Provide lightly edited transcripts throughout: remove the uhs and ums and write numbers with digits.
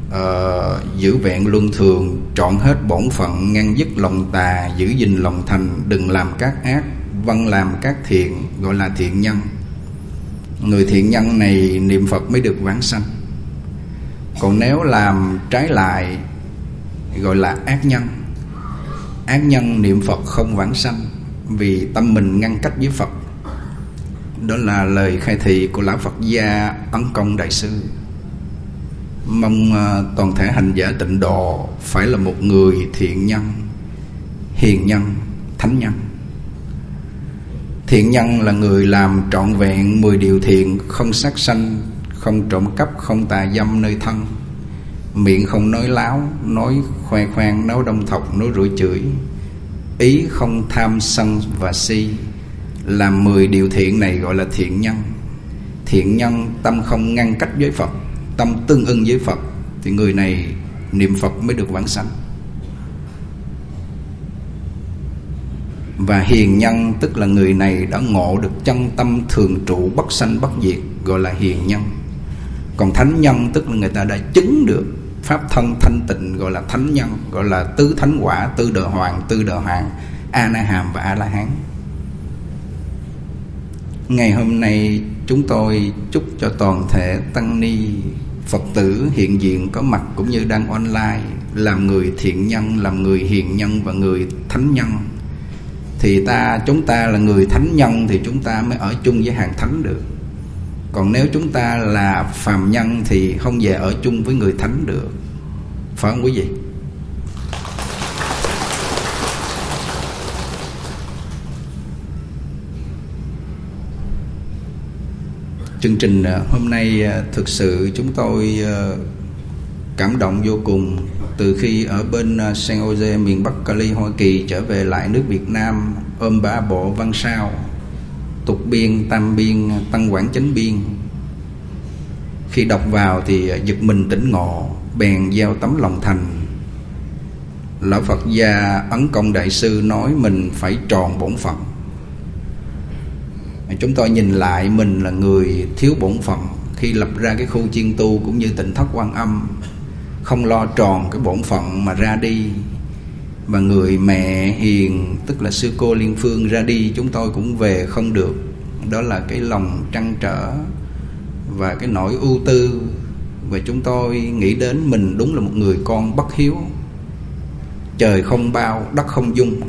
giữ vẹn luân thường, trọn hết bổn phận, ngăn dứt lòng tà, giữ gìn lòng thành, đừng làm các ác, vâng làm các thiện, gọi là thiện nhân. Người thiện nhân này niệm Phật mới được vãng sanh. Còn nếu làm trái lại gọi là ác nhân. Ác nhân niệm Phật không vãng sanh, vì tâm mình ngăn cách với Phật. Đó là lời khai thị của Lão Phật Gia Ấn Công Đại Sư. Mong toàn thể hành giả tịnh độ phải là một người thiện nhân, hiền nhân, thánh nhân. Thiện nhân là người làm trọn vẹn 10 điều thiện: không sát sanh, không trộm cắp, không tà dâm nơi thân, miệng không nói láo, nói khoe khoang, nói đông thọc, nói rủi chửi, ý không tham sân và si. Làm 10 điều thiện này gọi là thiện nhân. Thiện nhân tâm không ngăn cách với Phật, tâm tương ưng với Phật, thì người này niệm Phật mới được vãng sanh. Và hiền nhân tức là người này đã ngộ được chân tâm thường trụ bất sanh bất diệt, gọi là hiền nhân. Còn thánh nhân tức là người ta đã chứng được pháp thân thanh tịnh, gọi là thánh nhân, gọi là tứ thánh quả, tư đờ hoàng, tư đờ hoàng, a na hàm và a la hán. Ngày hôm nay chúng tôi chúc cho toàn thể tăng ni Phật tử hiện diện có mặt cũng như đang online làm người thiện nhân, làm người hiền nhân và người thánh nhân. Thì chúng ta là người thánh nhân thì chúng ta mới ở chung với hàng thánh được. Còn nếu chúng ta là phàm nhân thì không về ở chung với người thánh được. Phải không quý vị? Chương trình hôm nay thực sự chúng tôi cảm động vô cùng. Từ khi ở bên San Jose, miền Bắc Cali, Hoa Kỳ trở về lại nước Việt Nam, ôm 3 bộ văn sao: tục biên, tam biên, tăng quảng chánh biên. Khi đọc vào thì giật mình tỉnh ngộ, bèn gieo tấm lòng thành. Lão Phật Gia Ấn Công Đại Sư nói mình phải tròn bổn phận. Chúng tôi nhìn lại mình là người thiếu bổn phận khi lập ra cái khu chiên tu cũng như Tịnh Thất Quan Âm, không lo tròn cái bổn phận mà ra đi. Và người mẹ hiền tức là sư cô Liên Phương ra đi, chúng tôi cũng về không được. Đó là cái lòng trăn trở và cái nỗi ưu tư. Và chúng tôi nghĩ đến mình đúng là một người con bất hiếu. Trời không bao, đất không dung.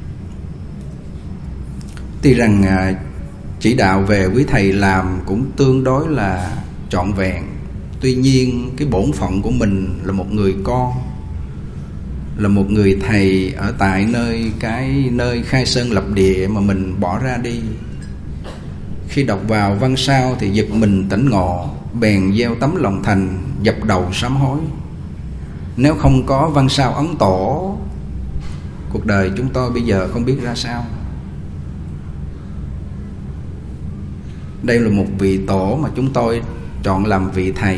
Tuy rằng chỉ đạo về quý thầy làm cũng tương đối là trọn vẹn, tuy nhiên cái bổn phận của mình là một người con, là một người thầy ở tại nơi khai sơn lập địa mà mình bỏ ra đi. Khi đọc vào văn sao thì giật mình tỉnh ngộ, bèn gieo tấm lòng thành, dập đầu sám hối. Nếu không có văn sao Ấn Tổ, cuộc đời chúng tôi bây giờ không biết ra sao. Đây là một vị tổ mà chúng tôi chọn làm vị thầy.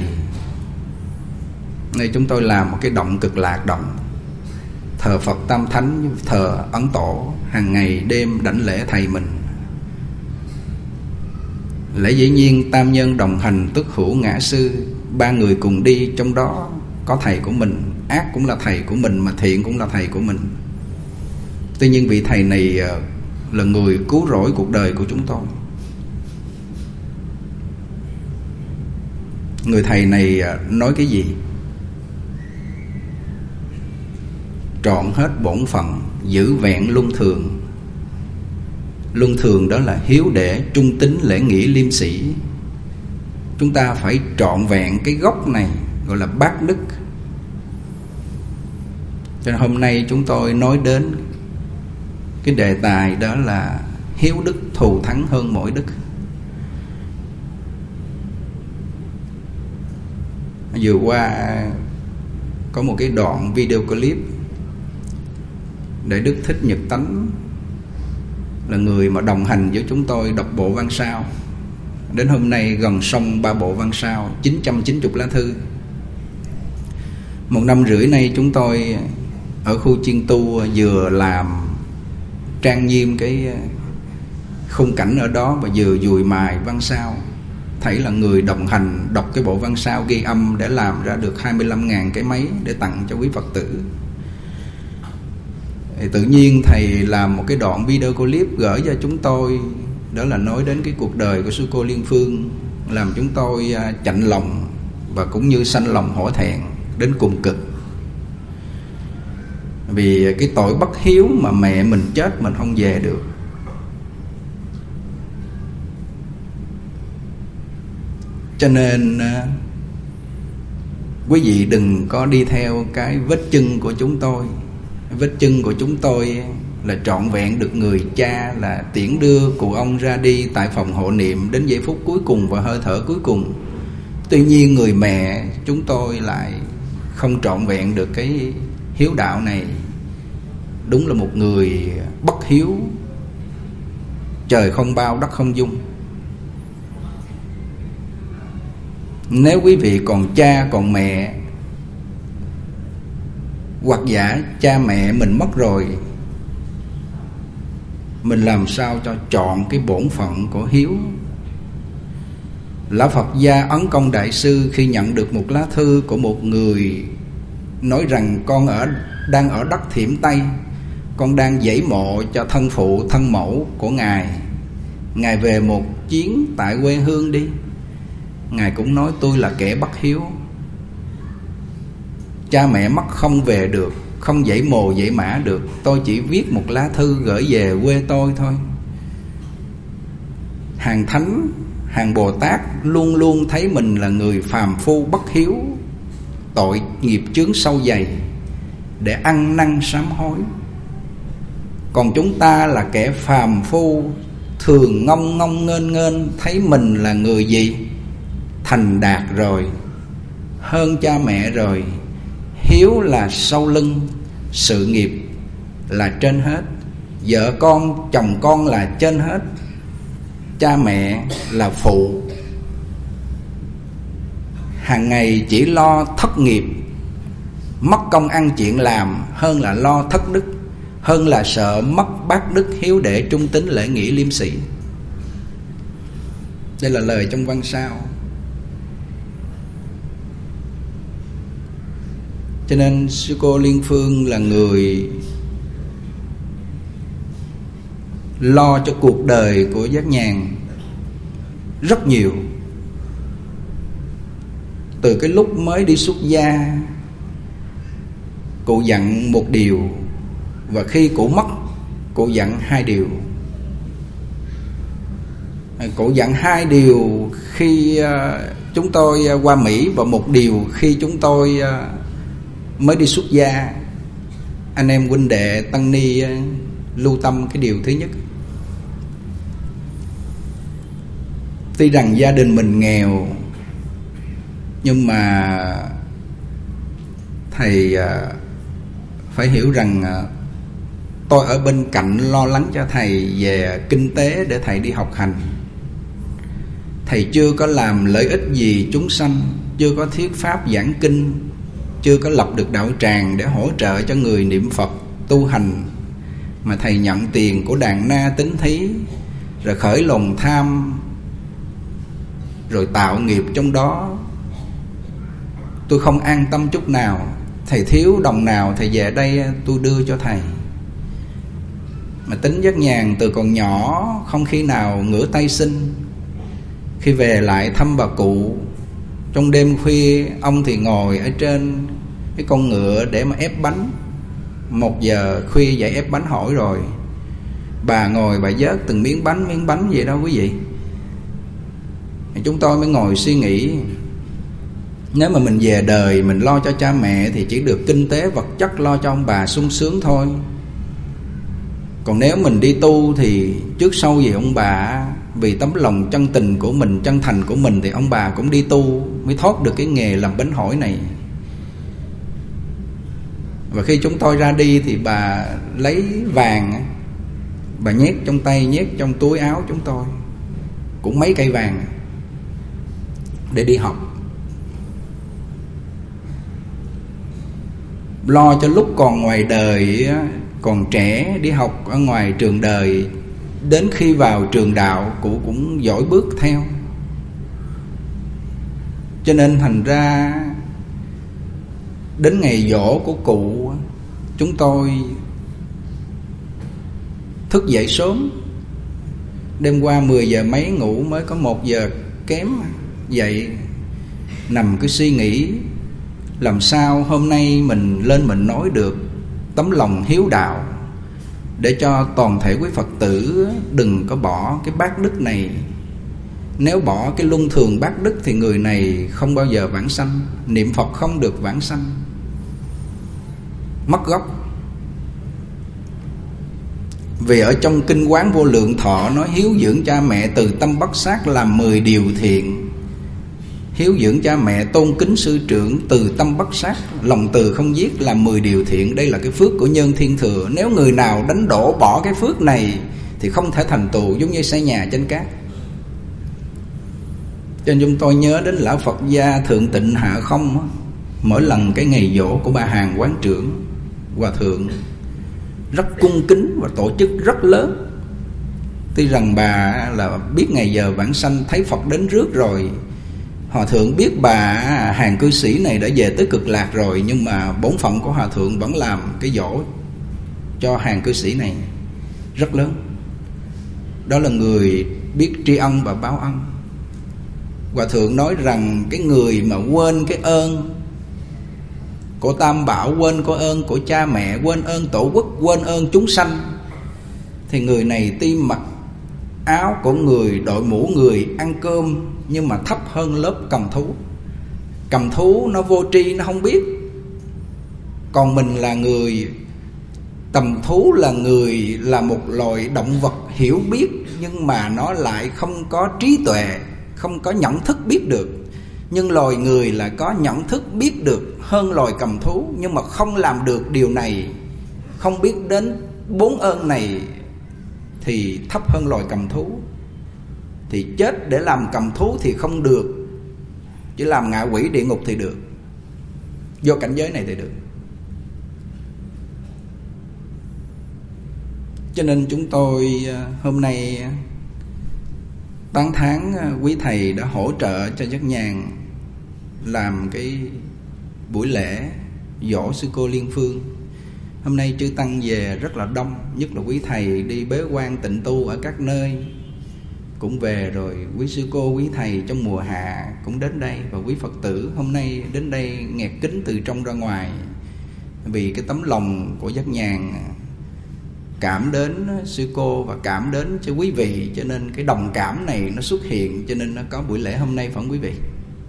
Nên chúng tôi làm một cái động Cực Lạc động, thờ Phật Tam Thánh, thờ Ấn Tổ, hàng ngày đêm đảnh lễ thầy mình. Lẽ dĩ nhiên tam nhân đồng hành tức hữu ngã sư, 3 người cùng đi, trong đó có thầy của mình. Ác cũng là thầy của mình, mà thiện cũng là thầy của mình. Tuy nhiên vị thầy này là người cứu rỗi cuộc đời của chúng tôi. Người thầy này nói cái gì? Trọn hết bổn phận, giữ vẹn luân thường. Luân thường đó là hiếu đệ, trung tín, lễ nghĩa, liêm sĩ. Chúng ta phải trọn vẹn cái gốc này, gọi là bát đức. Cho nên hôm nay chúng tôi nói đến cái đề tài đó là hiếu đức thù thắng hơn mỗi đức. Vừa qua có một cái đoạn video clip để Đức Thích Nhật Tánh, là người mà đồng hành với chúng tôi đọc bộ văn sao. Đến hôm nay gần xong 3 bộ văn sao, 990 lá thư. 1 năm rưỡi nay chúng tôi ở khu chiên tu vừa làm trang nghiêm cái khung cảnh ở đó, và vừa dùi mài văn sao. Thầy là người đồng hành đọc cái bộ văn sao ghi âm để làm ra được 25.000 cái máy để tặng cho quý Phật tử. Thì tự nhiên thầy làm một cái đoạn video clip gửi cho chúng tôi, đó là nói đến cái cuộc đời của sư cô Liên Phương, làm chúng tôi chạnh lòng và cũng như sanh lòng hổ thẹn đến cùng cực. Vì cái tội bất hiếu mà mẹ mình chết mình không về được. Cho nên quý vị đừng có đi theo cái vết chân của chúng tôi. Vết chân của chúng tôi là trọn vẹn được người cha là tiễn đưa cụ ông ra đi tại phòng hộ niệm đến giây phút cuối cùng và hơi thở cuối cùng. Tuy nhiên người mẹ chúng tôi lại không trọn vẹn được cái hiếu đạo này. Đúng là một người bất hiếu, trời không bao đất không dung. Nếu quý vị còn cha còn mẹ, hoặc giả cha mẹ mình mất rồi, mình làm sao cho chọn cái bổn phận của hiếu. Lão Phật gia Ấn Công Đại Sư khi nhận được một lá thư của một người nói rằng con đang ở đất Thiểm Tây, con đang dãy mộ cho thân phụ thân mẫu của Ngài, Ngài về một chuyến tại quê hương đi. Ngài cũng nói tôi là kẻ bất hiếu, cha mẹ mất không về được, không dãy mồ dãy mã được, tôi chỉ viết một lá thư gửi về quê tôi thôi. Hàng thánh, hàng Bồ Tát luôn luôn thấy mình là người phàm phu bất hiếu, tội nghiệp chướng sâu dày, để ăn năn sám hối. Còn chúng ta là kẻ phàm phu, thường ngông ngông nghênh nghênh, thấy mình là người gì? Thành đạt rồi, hơn cha mẹ rồi. Hiếu là sau lưng, sự nghiệp là trên hết, vợ con chồng con là trên hết, cha mẹ là phụ. Hàng ngày chỉ lo thất nghiệp, mất công ăn chuyện làm, hơn là lo thất đức, hơn là sợ mất bát đức hiếu đệ trung tín lễ nghĩa liêm sĩ. Đây là lời trong văn sao. Cho nên sư cô Liên Phương là người lo cho cuộc đời của Giác Nhàn rất nhiều. Từ cái lúc mới đi xuất gia, cụ dặn một điều, và khi cụ mất, cụ dặn hai điều. Cụ dặn hai điều khi chúng tôi qua Mỹ, và một điều khi chúng tôi mới đi xuất gia. Anh em huynh đệ tăng ni lưu tâm cái điều thứ nhất. Tuy rằng gia đình mình nghèo, nhưng mà thầy phải hiểu rằng tôi ở bên cạnh lo lắng cho thầy về kinh tế để thầy đi học hành. Thầy chưa có làm lợi ích gì chúng sanh, chưa có thuyết pháp giảng kinh, chưa có lập được đạo tràng để hỗ trợ cho người niệm Phật tu hành, mà thầy nhận tiền của đàn na tín thí, rồi khởi lòng tham, rồi tạo nghiệp trong đó. Tôi không an tâm chút nào. Thầy thiếu đồng nào thầy về đây tôi đưa cho thầy. Mà tính Giác Nhàn từ còn nhỏ không khi nào ngửa tay xin. Khi về lại thăm bà cụ, trong đêm khuya ông thì ngồi ở trên cái con ngựa để mà ép bánh. 1 giờ khuya dậy ép bánh hỏi rồi, bà ngồi bà vớt từng miếng bánh vậy đó quý vị. Chúng tôi mới ngồi suy nghĩ, nếu mà mình về đời mình lo cho cha mẹ thì chỉ được kinh tế vật chất lo cho ông bà sung sướng thôi. Còn nếu mình đi tu thì trước sau gì ông bà, vì tấm lòng chân tình của mình, chân thành của mình, thì ông bà cũng đi tu mới thoát được cái nghề làm bánh hỏi này. Và khi chúng tôi ra đi thì bà lấy vàng, bà nhét trong tay, nhét trong túi áo chúng tôi, cũng mấy cây vàng, để đi học. Lo cho lúc còn ngoài đời, còn trẻ đi học ở ngoài trường đời, đến khi vào trường đạo cụ cũng dõi bước theo. Cho nên thành ra đến ngày giỗ của cụ, chúng tôi thức dậy sớm. Đêm qua 10 giờ mấy ngủ, mới có 1 giờ kém dậy, nằm cứ suy nghĩ làm sao hôm nay mình lên mình nói được tấm lòng hiếu đạo, để cho toàn thể quý Phật tử đừng có bỏ cái bát đức này. Nếu bỏ cái luân thường bát đức thì người này không bao giờ vãng sanh, niệm Phật không được vãng sanh, mất gốc. Vì ở trong Kinh Quán Vô Lượng Thọ nói hiếu dưỡng cha mẹ từ tâm bất sát làm 10 điều thiện. Hiếu dưỡng cha mẹ, tôn kính sư trưởng, từ tâm bất sát, lòng từ không giết làm 10 điều thiện. Đây là cái phước của nhân thiên thừa. Nếu người nào đánh đổ bỏ cái phước này thì không thể thành tựu, giống như xây nhà trên cát. Cho nên chúng tôi nhớ đến lão Phật gia Thượng Tịnh Hạ Không. Mỗi lần cái ngày giỗ của bà Hàng Quán Trưởng, Hòa Thượng rất cung kính và tổ chức rất lớn. Tuy rằng bà là biết ngày giờ vãng sanh, thấy Phật đến rước rồi, Hòa Thượng biết bà hàng cư sĩ này đã về tới Cực Lạc rồi, nhưng mà bổn phận của Hòa Thượng vẫn làm cái giỗ cho hàng cư sĩ này rất lớn. Đó là người biết tri ân và báo ân. Hòa Thượng nói rằng cái người mà quên cái ơn của Tam Bảo, quên có ơn của cha mẹ, quên ơn tổ quốc, quên ơn chúng sanh, thì người này tuy mặc áo của người, đội mũ người, ăn cơm, nhưng mà thấp hơn lớp cầm thú. Cầm thú nó vô tri, nó không biết. Còn mình là người, cầm thú là người, là một loài động vật hiểu biết, nhưng mà nó lại không có trí tuệ, không có nhận thức biết được. Nhưng loài người là có nhận thức biết được hơn loài cầm thú, nhưng mà không làm được điều này, không biết đến 4 ơn này, thì thấp hơn loài cầm thú. Thì chết để làm cầm thú thì không được, chỉ làm ngạ quỷ địa ngục thì được, vô cảnh giới này thì được. Cho nên chúng tôi hôm nay tán thán quý thầy đã hỗ trợ cho Giác Nhàn làm cái buổi lễ giỗ sư cô Liên Phương. Hôm nay chư tăng về rất là đông, nhất là quý thầy đi bế quan tịnh tu ở các nơi cũng về rồi. Quý sư cô, quý thầy trong mùa hạ cũng đến đây, và quý Phật tử hôm nay đến đây nghẹt kính từ trong ra ngoài, vì cái tấm lòng của Giác Nhàn cảm đến sư cô và cảm đến cho quý vị, cho nên cái đồng cảm này nó xuất hiện, cho nên nó có buổi lễ hôm nay, phải không quý vị?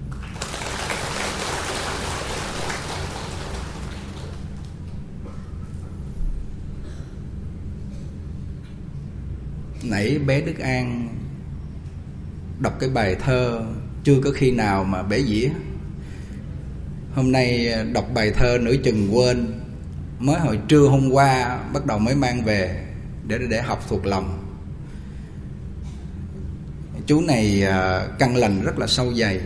Nãy bé Đức An đọc cái bài thơ chưa có khi nào mà bể dĩa. Hôm nay đọc bài thơ nửa chừng quên, mới hồi trưa hôm qua bắt đầu mới mang về để học thuộc lòng. Chú này căn lành rất là sâu dày.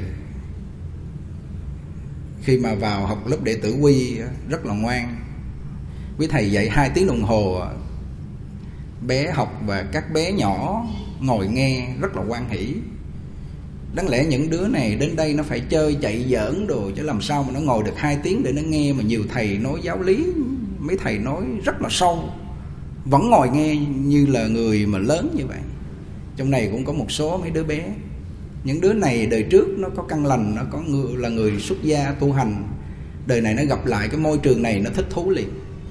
Khi mà vào học lớp đệ tử quy rất là ngoan. Quý thầy dạy 2 tiếng đồng hồ, bé học và các bé nhỏ ngồi nghe rất là hoan hỷ. Đáng lẽ những đứa này đến đây nó phải chơi chạy giỡn đồ, chứ làm sao mà nó ngồi được 2 tiếng để nó nghe. Mà nhiều thầy nói giáo lý, mấy thầy nói rất là sâu, vẫn ngồi nghe như là người mà lớn như vậy. Trong này cũng có một số mấy đứa bé. Những đứa này đời trước nó có căn lành, nó có người là người xuất gia tu hành, đời này nó gặp lại cái môi trường này nó thích thú liền.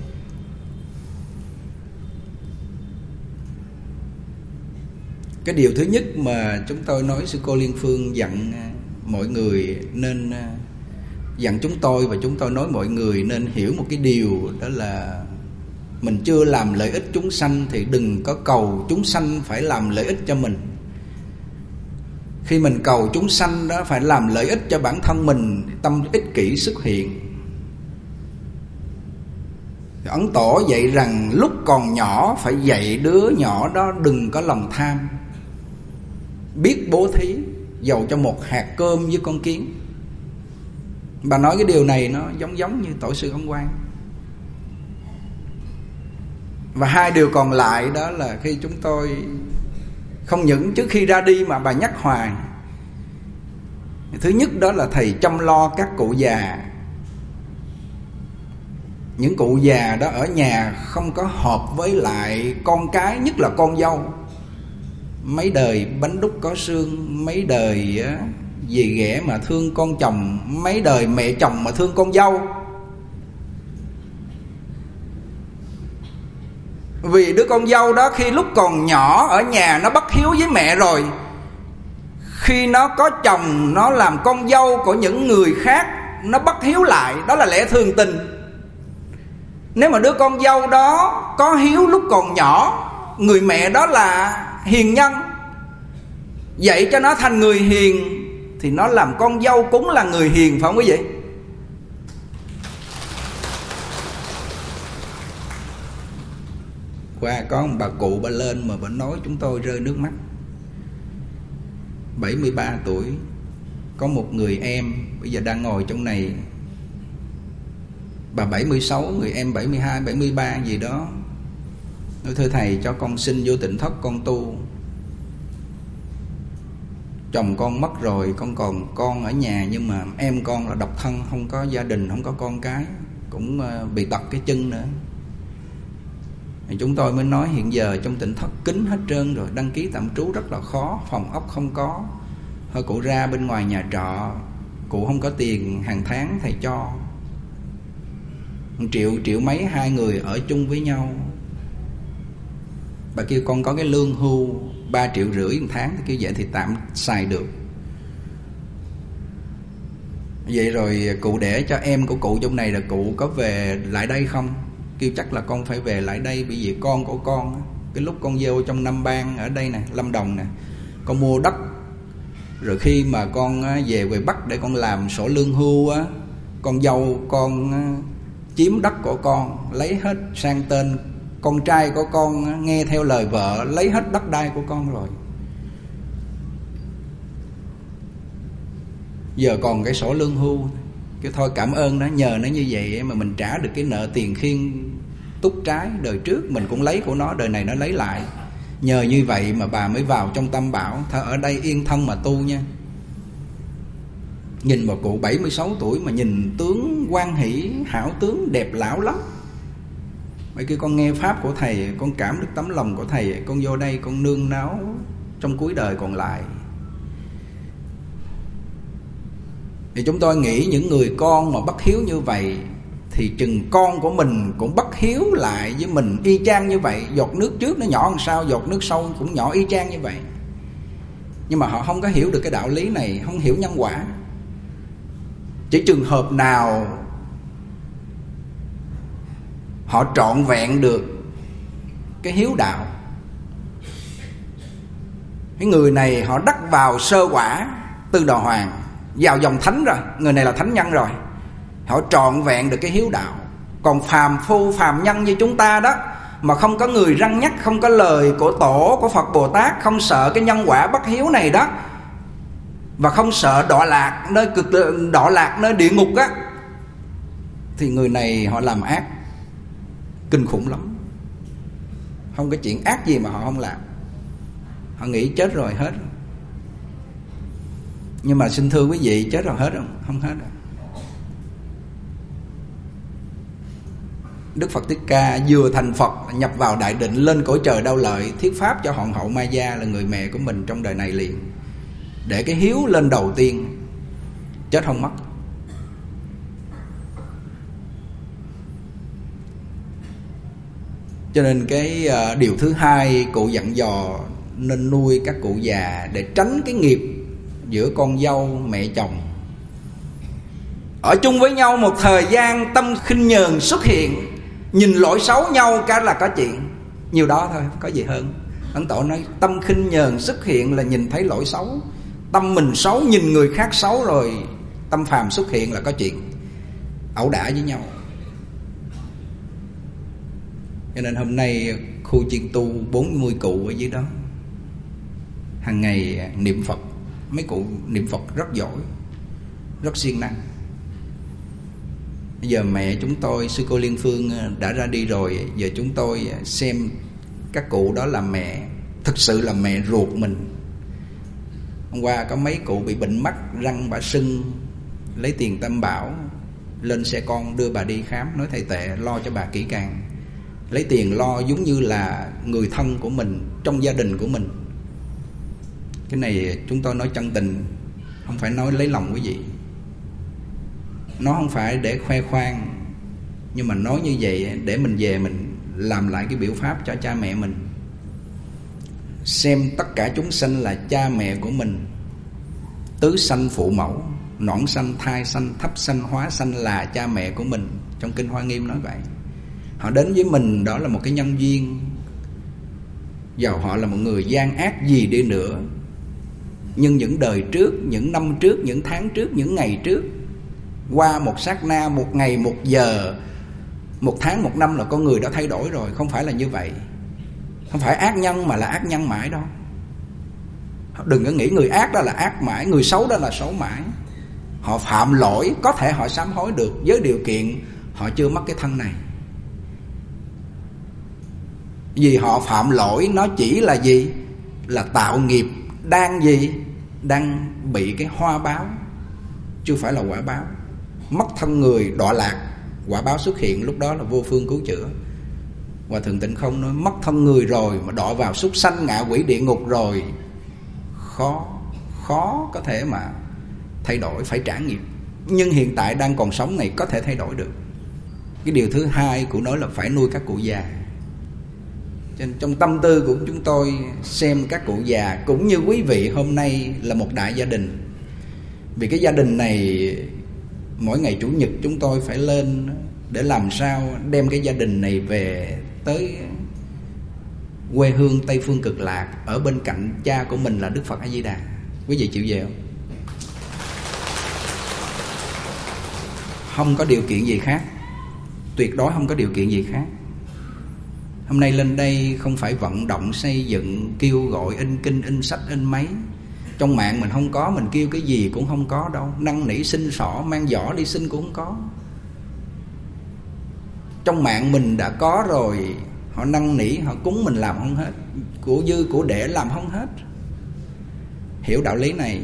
Cái điều thứ nhất mà chúng tôi nói sư cô Liên Phương dặn mọi người nên, dặn chúng tôi và chúng tôi nói mọi người nên hiểu một cái điều, đó là mình chưa làm lợi ích chúng sanh thì đừng có cầu chúng sanh phải làm lợi ích cho mình. Khi mình cầu chúng sanh đó phải làm lợi ích cho bản thân mình, tâm ích kỷ xuất hiện. Ấn Tổ dạy rằng lúc còn nhỏ phải dạy đứa nhỏ đó đừng có lòng tham, biết bố thí dầu cho một hạt cơm với con kiến. Bà nói cái điều này nó giống như tổ sư Ấn Quang. Và 2 điều còn lại đó là khi chúng tôi không những trước khi ra đi mà bà nhắc hoài, Thứ nhất đó là thầy chăm lo các cụ già. Những cụ già đó ở nhà không có hợp với lại con cái, nhất là con dâu. Mấy đời bánh đúc có xương, mấy đời dì ghẻ mà thương con chồng, mấy đời mẹ chồng mà thương con dâu. Vì đứa con dâu đó khi lúc còn nhỏ ở nhà nó bất hiếu với mẹ rồi, khi nó có chồng nó làm con dâu của những người khác, nó bất hiếu lại. Đó là lẽ thường tình. Nếu mà đứa con dâu đó có hiếu lúc còn nhỏ, người mẹ đó là hiền nhân, dạy cho nó thành người hiền, thì nó làm con dâu cũng là người hiền, phải không quý vị? Qua có một bà cụ bà lên mà bà nói chúng tôi rơi nước mắt. 73 tuổi, có một người em bây giờ đang ngồi trong này, bà 76, người em 72, 73 gì đó. Nói thưa thầy, cho con xin vô Tịnh Thất con tu. Chồng con mất rồi, con còn con ở nhà, nhưng mà em con là độc thân, không có gia đình, không có con cái, cũng bị tật cái chân nữa. Thì chúng tôi mới nói hiện giờ trong Tịnh Thất kín hết trơn rồi, đăng ký tạm trú rất là khó, phòng ốc không có. Thôi cụ ra bên ngoài nhà trọ, cụ không có tiền hàng tháng thầy cho 1 triệu, 1 triệu mấy, 2 người ở chung với nhau. Bà kêu con có cái lương hưu 3,5 triệu 1 tháng, kêu vậy thì tạm xài được. Vậy rồi cụ để cho em của cụ trong này là cụ có về lại đây không? Kêu chắc là con phải về lại đây, bởi vì con của con cái lúc con vô trong Nam Bang ở đây nè, Lâm Đồng nè, con mua đất. Rồi khi mà con về Quầy Bắc để con làm sổ lương hưu á, con dâu con chiếm đất của con, lấy hết sang tên con trai của con, nghe theo lời vợ lấy hết đất đai của con rồi. Giờ còn cái sổ lương hưu, cái thôi cảm ơn nó, nhờ nó như vậy mà mình trả được cái nợ tiền khiên túc trái đời trước mình cũng lấy của nó, đời này nó lấy lại. Nhờ như vậy mà bà mới vào trong Tam Bảo. Thôi ở đây yên thân mà tu nha. Nhìn vào cụ 76 tuổi mà nhìn tướng hoan hỷ, hảo tướng, đẹp lão lắm. Mấy kia con nghe pháp của thầy, con cảm được tấm lòng của thầy, con vô đây con nương náu trong cuối đời còn lại. Thì chúng tôi nghĩ những người con mà bất hiếu như vậy thì chừng con của mình cũng bất hiếu lại với mình y chang như vậy. Giọt nước trước nó nhỏ làm sao, giọt nước sau cũng nhỏ y chang như vậy. Nhưng mà họ không có hiểu được cái đạo lý này, không hiểu nhân quả. Chỉ trường hợp nào họ trọn vẹn được cái hiếu đạo, cái người này họ đắc vào sơ quả Tư Đà Hoàng, vào dòng thánh rồi, người này là thánh nhân rồi, họ trọn vẹn được cái hiếu đạo. Còn phàm phu phàm nhân như chúng ta đó, mà không có người răn nhắc, không có lời của Tổ, của Phật Bồ Tát, không sợ cái nhân quả bất hiếu này đó, và không sợ đọa lạc nơi đọa lạc nơi địa ngục á, thì người này họ làm ác kinh khủng lắm. Không có chuyện ác gì mà họ không làm. Họ nghĩ chết rồi hết. Nhưng mà xin thưa quý vị, chết rồi hết không? Không hết rồi. Đức Phật Thích Ca vừa thành Phật, nhập vào đại định, lên cõi trời Đau Lợi, thuyết pháp cho Hoàng hậu Ma Gia là người mẹ của mình trong đời này liền, để cái hiếu lên đầu tiên. Chết không mất. Cho nên cái điều thứ hai cụ dặn dò nên nuôi các cụ già để tránh cái nghiệp giữa con dâu mẹ chồng. Ở chung với nhau một thời gian, tâm khinh nhờn xuất hiện, nhìn lỗi xấu nhau cái là có chuyện. Nhiều đó thôi, có gì hơn. Ấn Tổ nói tâm khinh nhờn xuất hiện là nhìn thấy lỗi xấu. Tâm mình xấu, nhìn người khác xấu rồi tâm phàm xuất hiện là có chuyện ẩu đả với nhau. Cho nên hôm nay khu chiên tu 40 cụ ở dưới đó, hàng ngày niệm Phật. Mấy cụ niệm Phật rất giỏi, rất siêng năng. Bây giờ mẹ chúng tôi, sư cô Liên Phương đã ra đi rồi. Giờ chúng tôi xem các cụ đó là mẹ, thực sự là mẹ ruột mình. Hôm qua có mấy cụ bị bệnh mắt, răng bả sưng, lấy tiền Tam Bảo lên xe con đưa bà đi khám. Nói thầy tệ lo cho bà kỹ càng, lấy tiền lo giống như là người thân của mình, trong gia đình của mình. Cái này chúng tôi nói chân tình, không phải nói lấy lòng quý vị. Nó không phải để khoe khoang, nhưng mà nói như vậy để mình về mình làm lại cái biểu pháp cho cha mẹ mình. Xem tất cả chúng sanh là cha mẹ của mình. Tứ sanh phụ mẫu, nõn sanh, thai sanh, thấp sanh, hóa sanh là cha mẹ của mình. Trong Kinh Hoa Nghiêm nói vậy. Họ đến với mình đó là một cái nhân duyên. Dầu họ là một người gian ác gì đi nữa, nhưng những đời trước, những năm trước, những tháng trước, những ngày trước, qua một sát na, một ngày, một giờ, một tháng, một năm là con người đã thay đổi rồi. Không phải là như vậy. Không phải ác nhân mà là ác nhân mãi đâu. Đừng có nghĩ người ác đó là ác mãi, người xấu đó là xấu mãi. Họ phạm lỗi, có thể họ sám hối được, với điều kiện họ chưa mất cái thân này. Vì họ phạm lỗi nó chỉ là gì? Là tạo nghiệp đang gì? Đang bị cái hoa báo, chưa phải là quả báo. Mất thân người đọa lạc, quả báo xuất hiện, lúc đó là vô phương cứu chữa. Hòa Thượng Tịnh Không nói mất thân người rồi mà đọa vào súc sanh, ngạ quỷ, địa ngục rồi, khó có thể mà thay đổi, phải trả nghiệp. Nhưng hiện tại đang còn sống này có thể thay đổi được. Cái điều thứ hai của nói là phải nuôi các cụ già. Cho nên trong tâm tư của chúng tôi xem các cụ già cũng như quý vị hôm nay là một đại gia đình. Vì cái gia đình này mỗi ngày Chủ nhật chúng tôi phải lên để làm sao đem cái gia đình này về tới quê hương Tây Phương Cực Lạc, ở bên cạnh cha của mình là Đức Phật A Di Đà. Quý vị chịu về không? Không có điều kiện gì khác, tuyệt đối không có điều kiện gì khác. Hôm nay lên đây không phải vận động xây dựng, kêu gọi in kinh, in sách, in máy. Trong mạng mình không có, mình kêu cái gì cũng không có đâu. Năn nỉ xin xỏ, mang giỏ đi xin cũng không có. Trong mạng mình đã có rồi. Họ năn nỉ, họ cúng mình làm không hết, của dư của để làm không hết. Hiểu đạo lý này.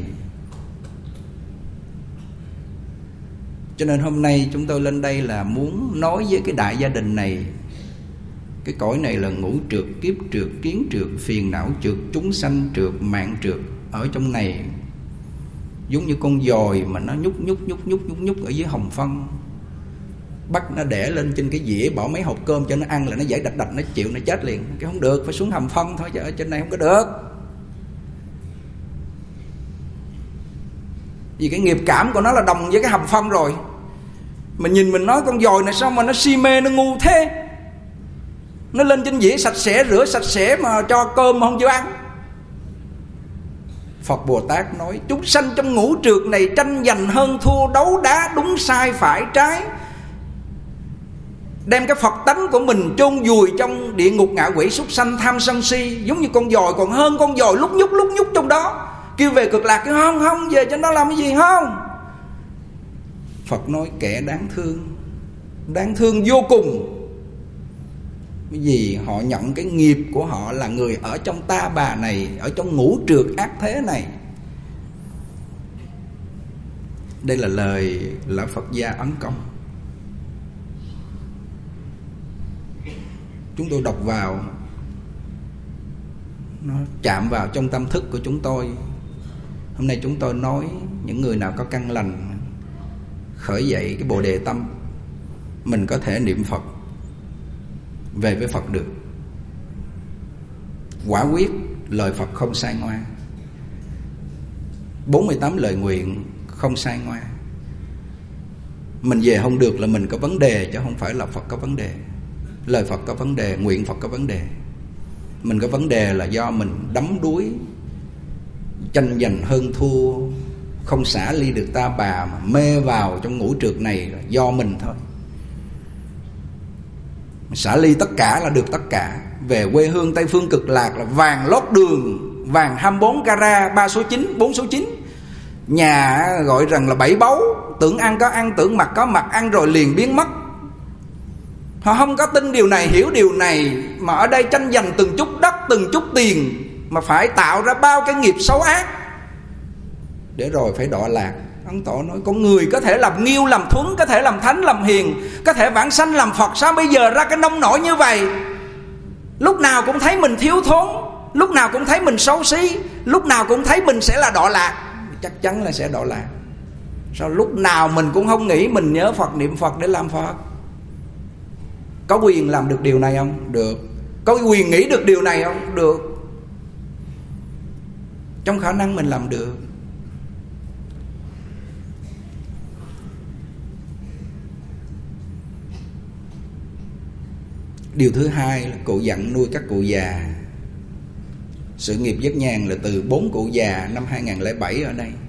Cho nên hôm nay chúng tôi lên đây là muốn nói với cái đại gia đình này. Cái cõi này là ngũ trượt, kiếp trượt, kiến trượt, phiền não trượt, chúng sanh trượt, mạng trượt. Ở trong này giống như con dồi mà nó nhúc ở dưới hồng phân. Bắt nó đẻ lên trên cái dĩa, bỏ mấy hộp cơm cho nó ăn là nó dãy đạch, nó chịu, nó chết liền. Cái không được, phải xuống hầm phân thôi, chứ ở trên này không có được. Vì cái nghiệp cảm của nó là đồng với cái hầm phân rồi. Mình nhìn mình nói con dồi này sao mà nó si mê, nó ngu thế. Nó lên trên dĩa sạch sẽ, rửa sạch sẽ mà cho cơm mà không chịu ăn. Phật Bồ Tát nói chúng sanh trong ngũ trượt này tranh giành hơn thua, đấu đá đúng sai phải trái, đem cái Phật tánh của mình chôn vùi trong địa ngục ngạ quỷ súc sanh tham sân si. Giống như con dồi, còn hơn con dồi lúc nhúc trong đó. Kêu về cực lạc, không về cho nó làm cái gì không. Phật nói kẻ đáng thương vô cùng. Bởi vì họ nhận cái nghiệp của họ là người ở trong ta bà này, ở trong ngũ trượt ác thế này. Đây là lời Lão Phật gia Ấn Công. Chúng tôi đọc vào, nó chạm vào trong tâm thức của chúng tôi. Hôm nay chúng tôi nói những người nào có căn lành khởi dậy cái Bồ Đề tâm, mình có thể niệm Phật về với Phật được. Quả quyết lời Phật không sai ngoa. 48 lời nguyện không sai ngoa. Mình về không được là mình có vấn đề, chứ không phải là Phật có vấn đề. Lời Phật có vấn đề, nguyện Phật có vấn đề. Mình có vấn đề là do mình đắm đuối, tranh giành hơn thua, không xả ly được ta bà, mà mê vào trong ngũ trượt này là do mình thôi. Xả ly tất cả là được tất cả. Về quê hương Tây Phương Cực Lạc là vàng lót đường, vàng 24 carat, 3 số 9, 4 số 9. Nhà gọi rằng là 7 báu, tưởng ăn có ăn, tưởng mặc có mặc, ăn rồi liền biến mất. Họ không có tin điều này, hiểu điều này, mà ở đây tranh giành từng chút đất, từng chút tiền, mà phải tạo ra bao cái nghiệp xấu ác. để rồi phải đọa lạc. Ấn Tổ nói con người có thể làm nghiêu làm thuấn, có thể làm thánh làm hiền, có thể vãng sanh làm Phật, sao bây giờ ra cái nông nổi như vậy? Lúc nào cũng thấy mình thiếu thốn, lúc nào cũng thấy mình xấu xí, lúc nào cũng thấy mình sẽ là đọa lạc. Chắc chắn là sẽ đọa lạc. Sao lúc nào mình cũng không nghĩ mình nhớ Phật, niệm Phật để làm Phật? Có quyền làm được điều này không? Được. Có quyền nghĩ được điều này không? Được. Trong khả năng mình làm được. Điều thứ hai là cụ dặn nuôi các cụ già. Sự nghiệp Giác Nhàn là từ 4 cụ già năm 2007 ở đây.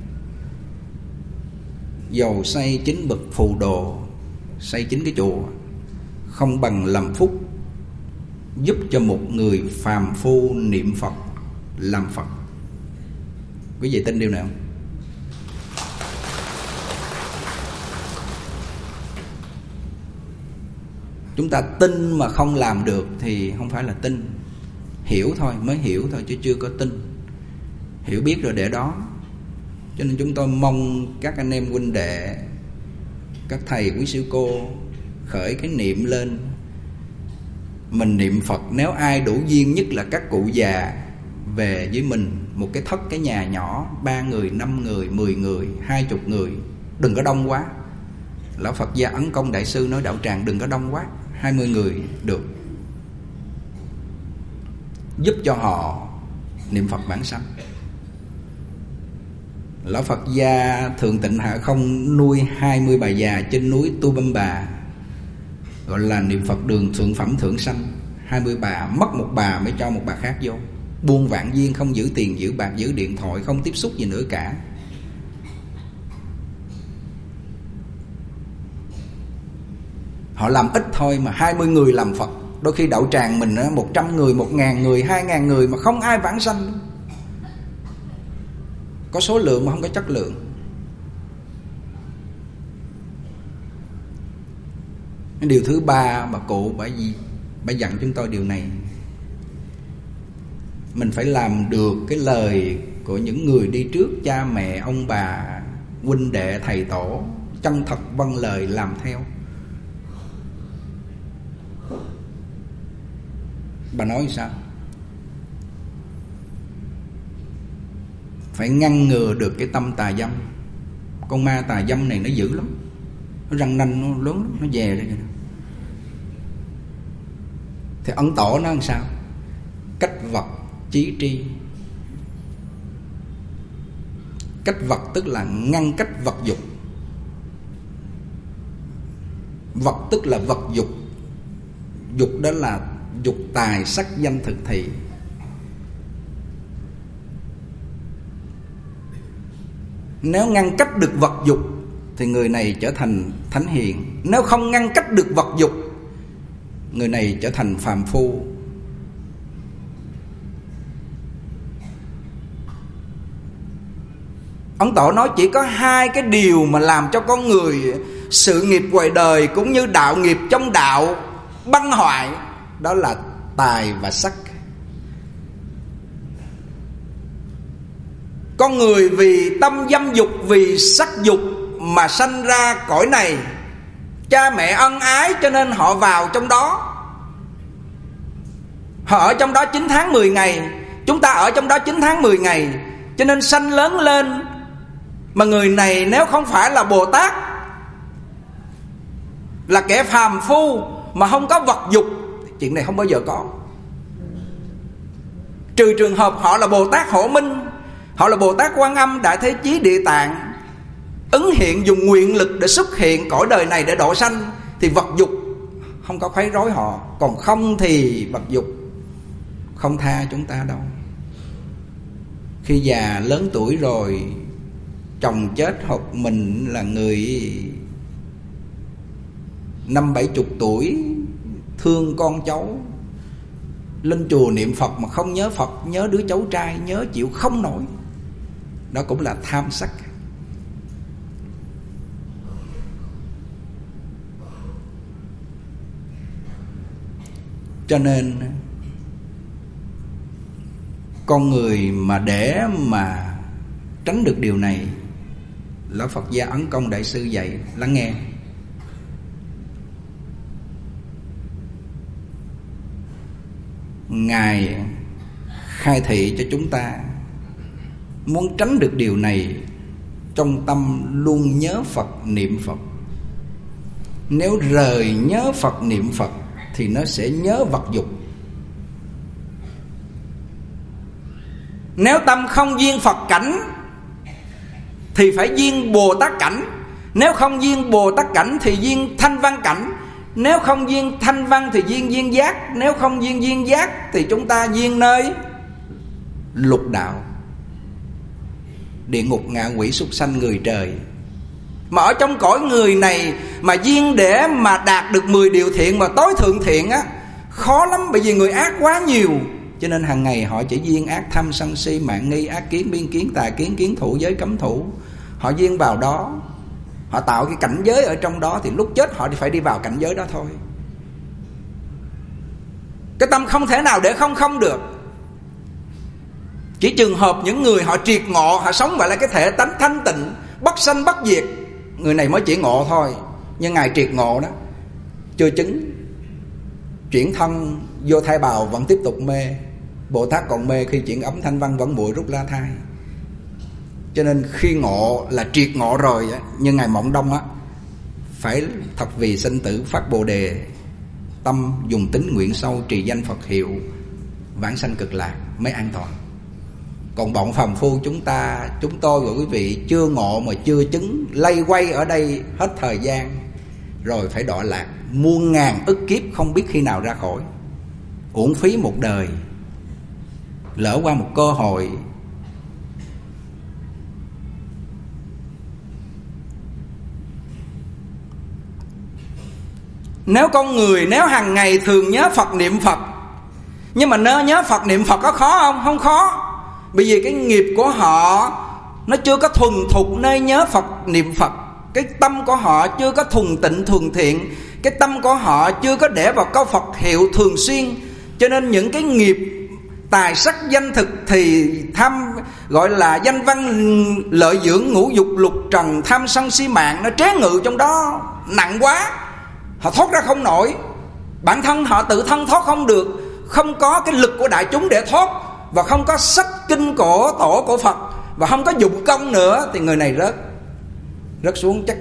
Dầu xây 9 bậc phù đồ, xây 9 cái chùa, không bằng làm phúc giúp cho một người phàm phu niệm Phật, làm Phật. Quý vị tin điều này không? Chúng ta tin mà không làm được thì không phải là tin. Hiểu thôi, mới hiểu thôi chứ chưa có tin. Hiểu biết rồi để đó. Cho nên chúng tôi mong các anh em huynh đệ, các thầy quý sư cô khởi cái niệm lên. Mình niệm Phật, nếu ai đủ duyên, nhất là các cụ già, về với mình một cái thất, cái nhà nhỏ, 3 người, 5 người, 10 người, 20 người, đừng có đông quá. Lão Phật gia Ấn Công Đại Sư nói đạo tràng đừng có đông quá, 20 người được, giúp cho họ niệm Phật vãng sanh. Lão Phật gia Thượng Tịnh Hạ Không nuôi 20 bà già trên núi Tu Bâm Bà, gọi là niệm Phật đường thượng phẩm thượng sanh. 20 bà, mất một bà mới cho một bà khác vô. Buôn vạn duyên, không giữ tiền, giữ bạc, giữ điện thoại, không tiếp xúc gì nữa cả. Họ làm ít thôi mà 20 người làm Phật. Đôi khi đạo tràng mình 100 người, 1.000 người, 2.000 người mà không ai vãng sanh. Có số lượng mà không có chất lượng. Điều thứ ba mà cụ bà dặn chúng tôi điều này. Mình phải làm được cái lời của những người đi trước, cha mẹ, ông bà, huynh đệ, thầy tổ, chân thật vâng lời làm theo. Bà nói sao? Phải ngăn ngừa được cái tâm tà dâm. Con ma tà dâm này nó dữ lắm, nó răng nanh nó lớn lắm, nó dè ra vậy. Thì Ấn Tổ nó làm sao? Cách vật chí tri. Cách vật tức là ngăn cách vật dục. Vật tức là vật dục. Dục đó là dục tài sắc danh thực thị. Nếu ngăn cách được vật dục thì người này trở thành thánh hiền. Nếu không ngăn cách được vật dục, người này trở thành phàm phu. Ấn Tổ nói chỉ có 2 cái điều mà làm cho con người sự nghiệp ngoài đời cũng như đạo nghiệp trong đạo băng hoại, đó là tài và sắc. Con người vì tâm dâm dục, vì sắc dục mà sanh ra cõi này. Cha mẹ ân ái cho nên họ vào trong đó. Họ ở trong đó 9 tháng 10 ngày. Chúng ta ở trong đó 9 tháng 10 ngày, cho nên sanh lớn lên. Mà người này nếu không phải là Bồ Tát, là kẻ phàm phu mà không có vật dục, chuyện này không bao giờ có. Trừ trường hợp họ là Bồ Tát Hộ Minh, họ là Bồ Tát Quan Âm, Đại Thế Chí, Địa Tạng, ứng hiện dùng nguyện lực để xuất hiện cõi đời này để độ sanh, thì vật dục không có khuấy rối họ. Còn không thì vật dục không tha chúng ta đâu. Khi già lớn tuổi rồi, chồng chết hoặc mình là người 50-70 tuổi, thương con cháu, lên chùa niệm Phật mà không nhớ Phật, nhớ đứa cháu trai, nhớ chịu không nổi. Đó cũng là tham sắc. Cho nên con người mà để mà tránh được điều này Lão Phật gia Ấn Công Đại Sư dạy, lắng nghe. Ngài khai thị cho chúng ta, muốn tránh được điều này, trong tâm luôn nhớ Phật, niệm Phật. Nếu rời nhớ Phật, niệm Phật thì nó sẽ nhớ vật dục. Nếu tâm không duyên Phật cảnh thì phải duyên Bồ Tát cảnh. Nếu không duyên Bồ Tát cảnh thì duyên thanh văn cảnh. Nếu không duyên thanh văn thì duyên duyên giác. Nếu không duyên duyên giác thì chúng ta duyên nơi lục đạo, địa ngục, ngạ quỷ, súc sanh, người trời. Mà ở trong cõi người này mà duyên để mà đạt được 10 điều thiện mà tối thượng thiện á, khó lắm. Bởi vì người ác quá nhiều, cho nên hàng ngày họ chỉ duyên ác tham sân si mạn nghi, ác kiến, biên kiến, tà kiến, kiến thủ, giới cấm thủ. Họ duyên vào đó, họ tạo cái cảnh giới ở trong đó, thì lúc chết họ phải đi vào cảnh giới đó thôi. Cái tâm không thể nào để không được. Chỉ trường hợp những người họ triệt ngộ, họ sống gọi là cái thể tánh thanh tịnh, bất sanh bất diệt, người này mới chỉ ngộ thôi. Nhưng Ngài triệt ngộ đó, chưa chứng, chuyển thân vô thai bào vẫn tiếp tục mê. Bồ Tát còn mê khi chuyển ấm thanh văn vẫn bụi rút ra thai. Cho nên khi ngộ là triệt ngộ rồi á, như Ngài Mộng Đông á, phải thật vì sinh tử phát Bồ đề tâm, dùng tín nguyện sâu, trì danh Phật hiệu, vãng sanh cực lạc mới an toàn. Còn bọn phàm phu chúng tôi và quý vị chưa ngộ mà chưa chứng, lây quay ở đây hết thời gian rồi phải đọa lạc muôn ngàn ức kiếp, không biết khi nào ra khỏi. Uổng phí một đời, lỡ qua một cơ hội. Nếu con người, nếu hàng ngày thường nhớ Phật niệm Phật, nhưng mà nhớ Phật niệm Phật có khó không? Không khó. Bởi vì cái nghiệp của họ nó chưa có thuần thục nơi nhớ Phật niệm Phật. Cái tâm của họ chưa có thuần tịnh thuần thiện. Cái tâm của họ chưa có để vào câu Phật hiệu thường xuyên. Cho nên những cái nghiệp tài sắc danh thực thì tham, gọi là danh văn lợi dưỡng, ngũ dục lục trần, tham sân si mạng, nó trế ngự trong đó nặng quá. Họ thoát ra không nổi. Bản thân họ tự thân thoát không được, không có cái lực của đại chúng để thoát, và không có sách kinh cổ tổ của Phật, và không có dụng công nữa, thì người này rớt xuống chắc.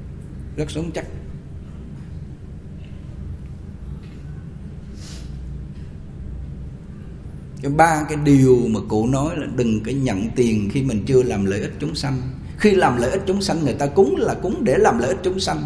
Cái ba cái điều mà cụ nói là đừng có nhận tiền khi mình chưa làm lợi ích chúng sanh. Khi làm lợi ích chúng sanh, người ta cúng là cúng để làm lợi ích chúng sanh.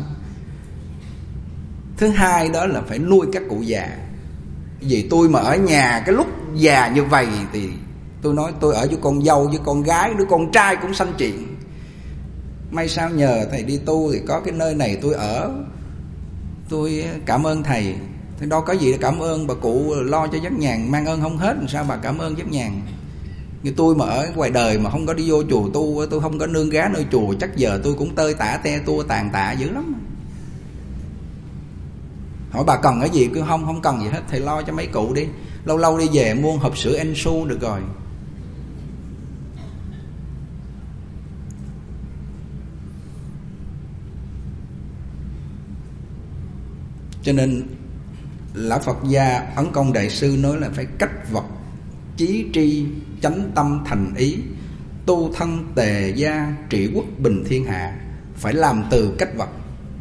Thứ hai đó là phải nuôi các cụ già. Vì tôi mà ở nhà cái lúc già như vậy thì tôi nói tôi ở với con dâu, với con gái, đứa con trai cũng sanh chuyện. May sao nhờ thầy đi tu thì có cái nơi này tôi ở. Tôi cảm ơn thầy. Thế đâu có gì để cảm ơn, bà cụ lo cho giấc nhàn, mang ơn không hết, làm sao bà cảm ơn giấc nhàn. Như tôi mà ở ngoài đời mà không có đi vô chùa tu, tôi không có nương gá nơi chùa, chắc giờ tôi cũng tơi tả te tua tàn tạ dữ lắm. Hỏi bà cần cái gì? Cứ không cần gì hết, thầy lo cho mấy cụ đi. Lâu lâu đi về mua hộp sữa Ensu được rồi. Cho nên Lão Phật gia Ấn Công Đại Sư nói là phải cách vật, chí tri, chánh tâm thành ý, tu thân tề gia, trị quốc bình thiên hạ. Phải làm từ cách vật.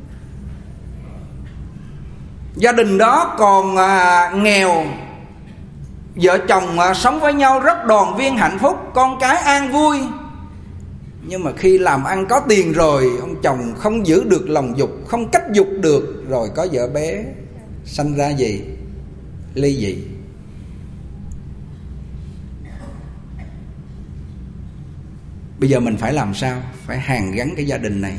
Gia đình đó còn nghèo, vợ chồng sống với nhau rất đoàn viên hạnh phúc, con cái an vui. Nhưng mà khi làm ăn có tiền rồi, ông chồng không giữ được lòng dục, không cách dục được, rồi có vợ bé, sanh ra gì? Ly dị. Bây giờ mình phải làm sao? Phải hàn gắn cái gia đình này.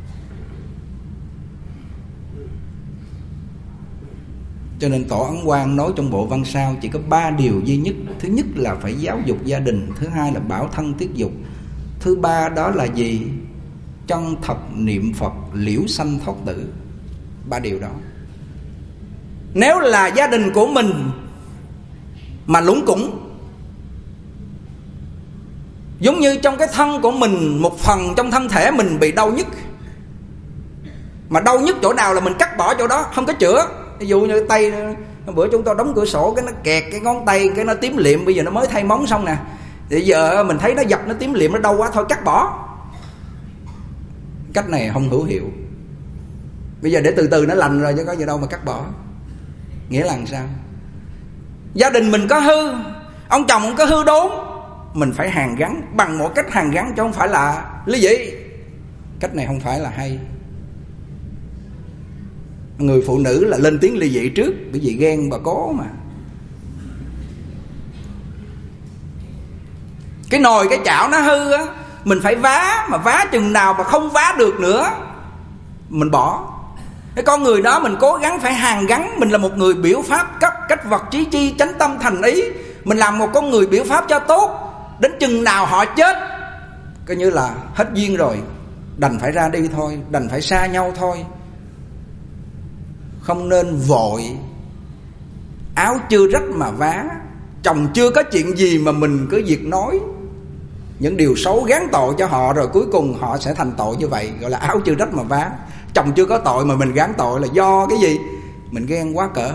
Cho nên Tổ Ấn Quang nói trong bộ văn sao chỉ có 3 điều duy nhất. Thứ nhất là phải giáo dục gia đình. Thứ hai là bảo thân tiết dục. Thứ ba đó là gì? Chân thật niệm Phật, liễu sanh thoát tử. 3 điều đó. Nếu là gia đình của mình mà lủng củng, Giống như trong cái thân của mình, một phần trong thân thể mình bị đau nhức. Mà đau nhức chỗ nào là mình cắt bỏ chỗ đó, không có chữa. Ví dụ như tay, bữa chúng tôi đóng cửa sổ cái nó kẹt cái ngón tay, cái nó tím liệm, bây giờ nó mới thay móng xong nè. Thì giờ mình thấy nó dập, nó tím liệm, nó đau quá, thôi cắt bỏ. Cách này không hữu hiệu. Bây giờ để từ từ nó lành rồi chứ có gì đâu mà cắt bỏ. Nghĩa là làm sao? Gia đình mình có hư, ông chồng cũng có hư đốn, mình phải hàn gắn bằng một cách hàn gắn, chứ không phải là ly dị. Cách này không phải là hay. Người phụ nữ là lên tiếng ly dị trước, bởi vì ghen bà cố mà. Cái nồi cái chảo nó hư á, mình phải vá, mà vá chừng nào mà không vá được nữa mình bỏ. Cái con người đó mình cố gắng phải hàn gắn. Mình là một người biểu pháp cấp cách vật trí chi, chánh tâm thành ý. Mình làm một con người biểu pháp cho tốt. Đến chừng nào họ chết, coi như là hết duyên rồi, đành phải ra đi thôi, đành phải xa nhau thôi. Không nên vội. Áo chưa rách mà vá, chồng chưa có chuyện gì mà mình cứ việc nói những điều xấu gán tội cho họ, rồi cuối cùng họ sẽ thành tội như vậy. Gọi là áo chưa rách mà vá. Chồng chưa có tội mà mình gán tội là do cái gì? Mình ghen quá cỡ.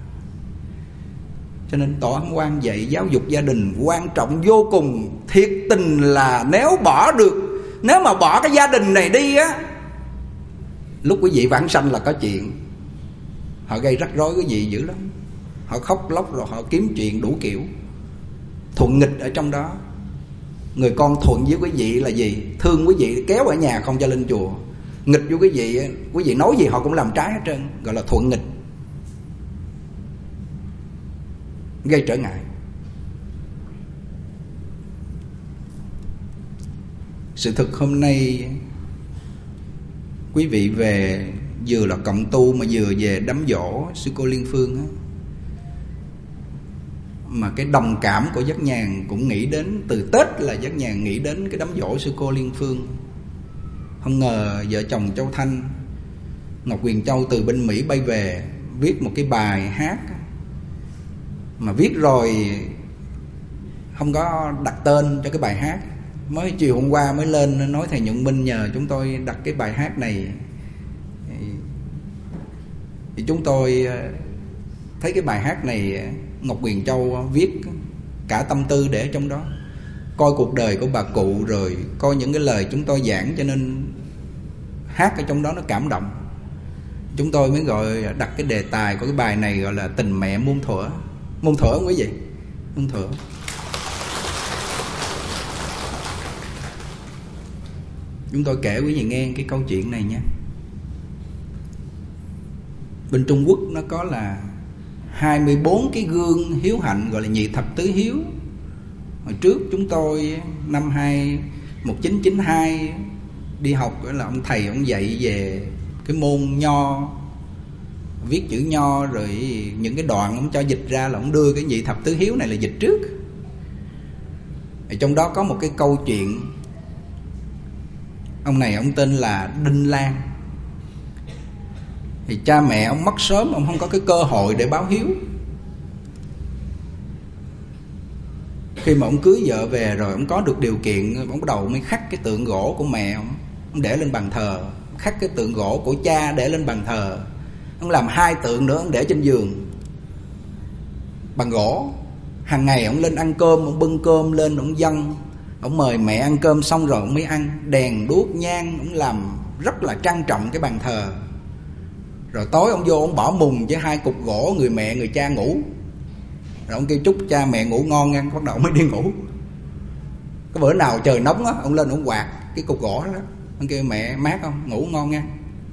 Cho nên Tổ Ấn Quang dạy giáo dục gia đình quan trọng vô cùng. Thiệt tình là nếu bỏ được, nếu mà bỏ cái gia đình này đi á, lúc quý vị vãng sanh là có chuyện. Họ gây rắc rối quý vị dữ lắm. Họ khóc lóc rồi họ kiếm chuyện đủ kiểu. Thuận nghịch ở trong đó. Người con thuận với quý vị là gì? Thương quý vị kéo ở nhà không cho lên chùa. Nghịch với quý vị nói gì họ cũng làm trái hết trơn. Gọi là thuận nghịch, gây trở ngại. Sự thực hôm nay quý vị về vừa là cộng tu mà vừa về đám giỗ sư cô Liên Phương á, mà cái đồng cảm của Giác Nhàn cũng nghĩ đến, từ Tết là Giác Nhàn nghĩ đến cái đám giỗ sư cô Liên Phương. Không ngờ vợ chồng Châu Thanh, Ngọc Huyền Châu từ bên Mỹ bay về, viết một cái bài hát mà viết rồi không có đặt tên cho cái bài hát. Mới chiều hôm qua mới lên nói thầy Nhuận Minh nhờ chúng tôi đặt cái bài hát này. Thì chúng tôi thấy cái bài hát này Ngọc Huyền Châu viết cả tâm tư để trong đó, coi cuộc đời của bà cụ rồi coi những cái lời chúng tôi giảng, cho nên hát ở trong đó nó cảm động. Chúng tôi mới gọi đặt cái đề tài của cái bài này gọi là Tình Mẹ Muôn Thuở. Muôn thuở không quý vị? Muôn thuở. Chúng tôi kể quý vị nghe cái câu chuyện này nha. Bên Trung Quốc nó có là 24 cái gương hiếu hạnh, gọi là nhị thập tứ hiếu. Hồi trước chúng tôi năm 1992 đi học, gọi là ông thầy ông dạy về cái môn nho, viết chữ nho, rồi những cái đoạn ông cho dịch ra là ông đưa cái nhị thập tứ hiếu này là dịch trước. Ở trong đó có một cái câu chuyện. Ông này ông tên là Đinh Lan. Thì cha mẹ ông mất sớm, ông không có cái cơ hội để báo hiếu. Khi mà ông cưới vợ về rồi, ông có được điều kiện, ông bắt đầu mới khắc cái tượng gỗ của mẹ ông để lên bàn thờ, khắc cái tượng gỗ của cha để lên bàn thờ. Ông làm 2 tượng nữa, ông để trên giường bằng gỗ. Hàng ngày ông lên ăn cơm, ông bưng cơm lên, ông dâng, ông mời mẹ ăn cơm xong rồi ông mới ăn. Đèn đuốc nhang, ông làm rất là trang trọng cái bàn thờ. Rồi tối ông vô ông bỏ mùng với 2 cục gỗ, người mẹ người cha ngủ. Rồi ông kêu chúc cha mẹ ngủ ngon nha, bắt đầu ông mới đi ngủ. Cái bữa nào trời nóng á, ông lên ông quạt cái cục gỗ đó, ông kêu mẹ mát không, ngủ ngon nha.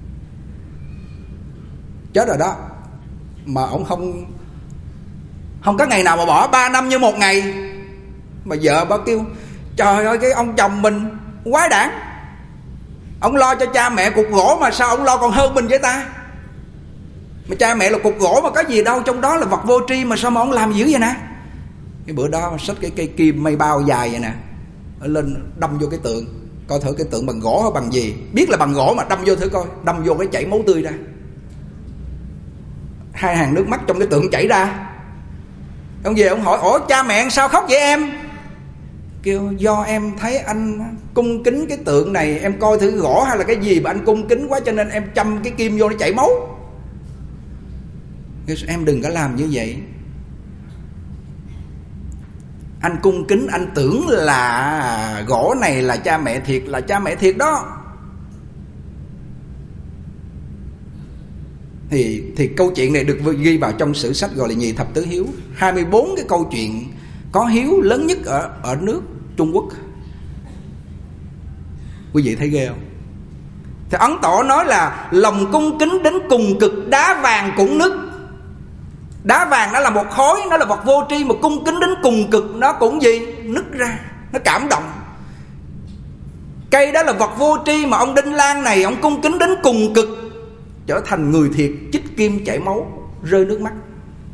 Chết rồi đó. Mà ông không có ngày nào mà bỏ, 3 năm như một ngày. Mà vợ bà kêu trời ơi, cái ông chồng mình quái đản, ông lo cho cha mẹ cục gỗ mà sao ông lo còn hơn mình vậy ta? Mà cha mẹ là cục gỗ mà có gì đâu, trong đó là vật vô tri mà sao mà ông làm dữ vậy nè. Cái bữa đó xách cái cây kim mây bao dài vậy nè, lên đâm vô cái tượng, coi thử cái tượng bằng gỗ hay bằng gì. Biết là bằng gỗ mà đâm vô thử coi, đâm vô cái chảy máu tươi ra, 2 hàng nước mắt trong cái tượng chảy ra. Ông về ông hỏi ủa cha mẹ sao khóc vậy em? Kêu do em thấy anh cung kính cái tượng này, em coi thử gỗ hay là cái gì mà anh cung kính quá, cho nên em châm cái kim vô nó chảy máu. Em đừng có làm như vậy. Anh cung kính, anh tưởng là gỗ này là cha mẹ thiệt, là cha mẹ thiệt đó. Thì câu chuyện này được ghi vào trong sử sách gọi là Nhì Thập Tứ Hiếu. 24 cái câu chuyện có hiếu lớn nhất ở nước Trung Quốc. Quý vị thấy ghê không? Thì Ấn Tổ nói là lòng cung kính đến cùng cực, đá vàng cũng nứt. Đá vàng nó là một khối, nó là vật vô tri, mà cung kính đến cùng cực nó cũng gì? Nứt ra, nó cảm động. Cây đó là vật vô tri, mà ông Đinh Lan này ông cung kính đến cùng cực, trở thành người thiệt, chích kim chảy máu, rơi nước mắt.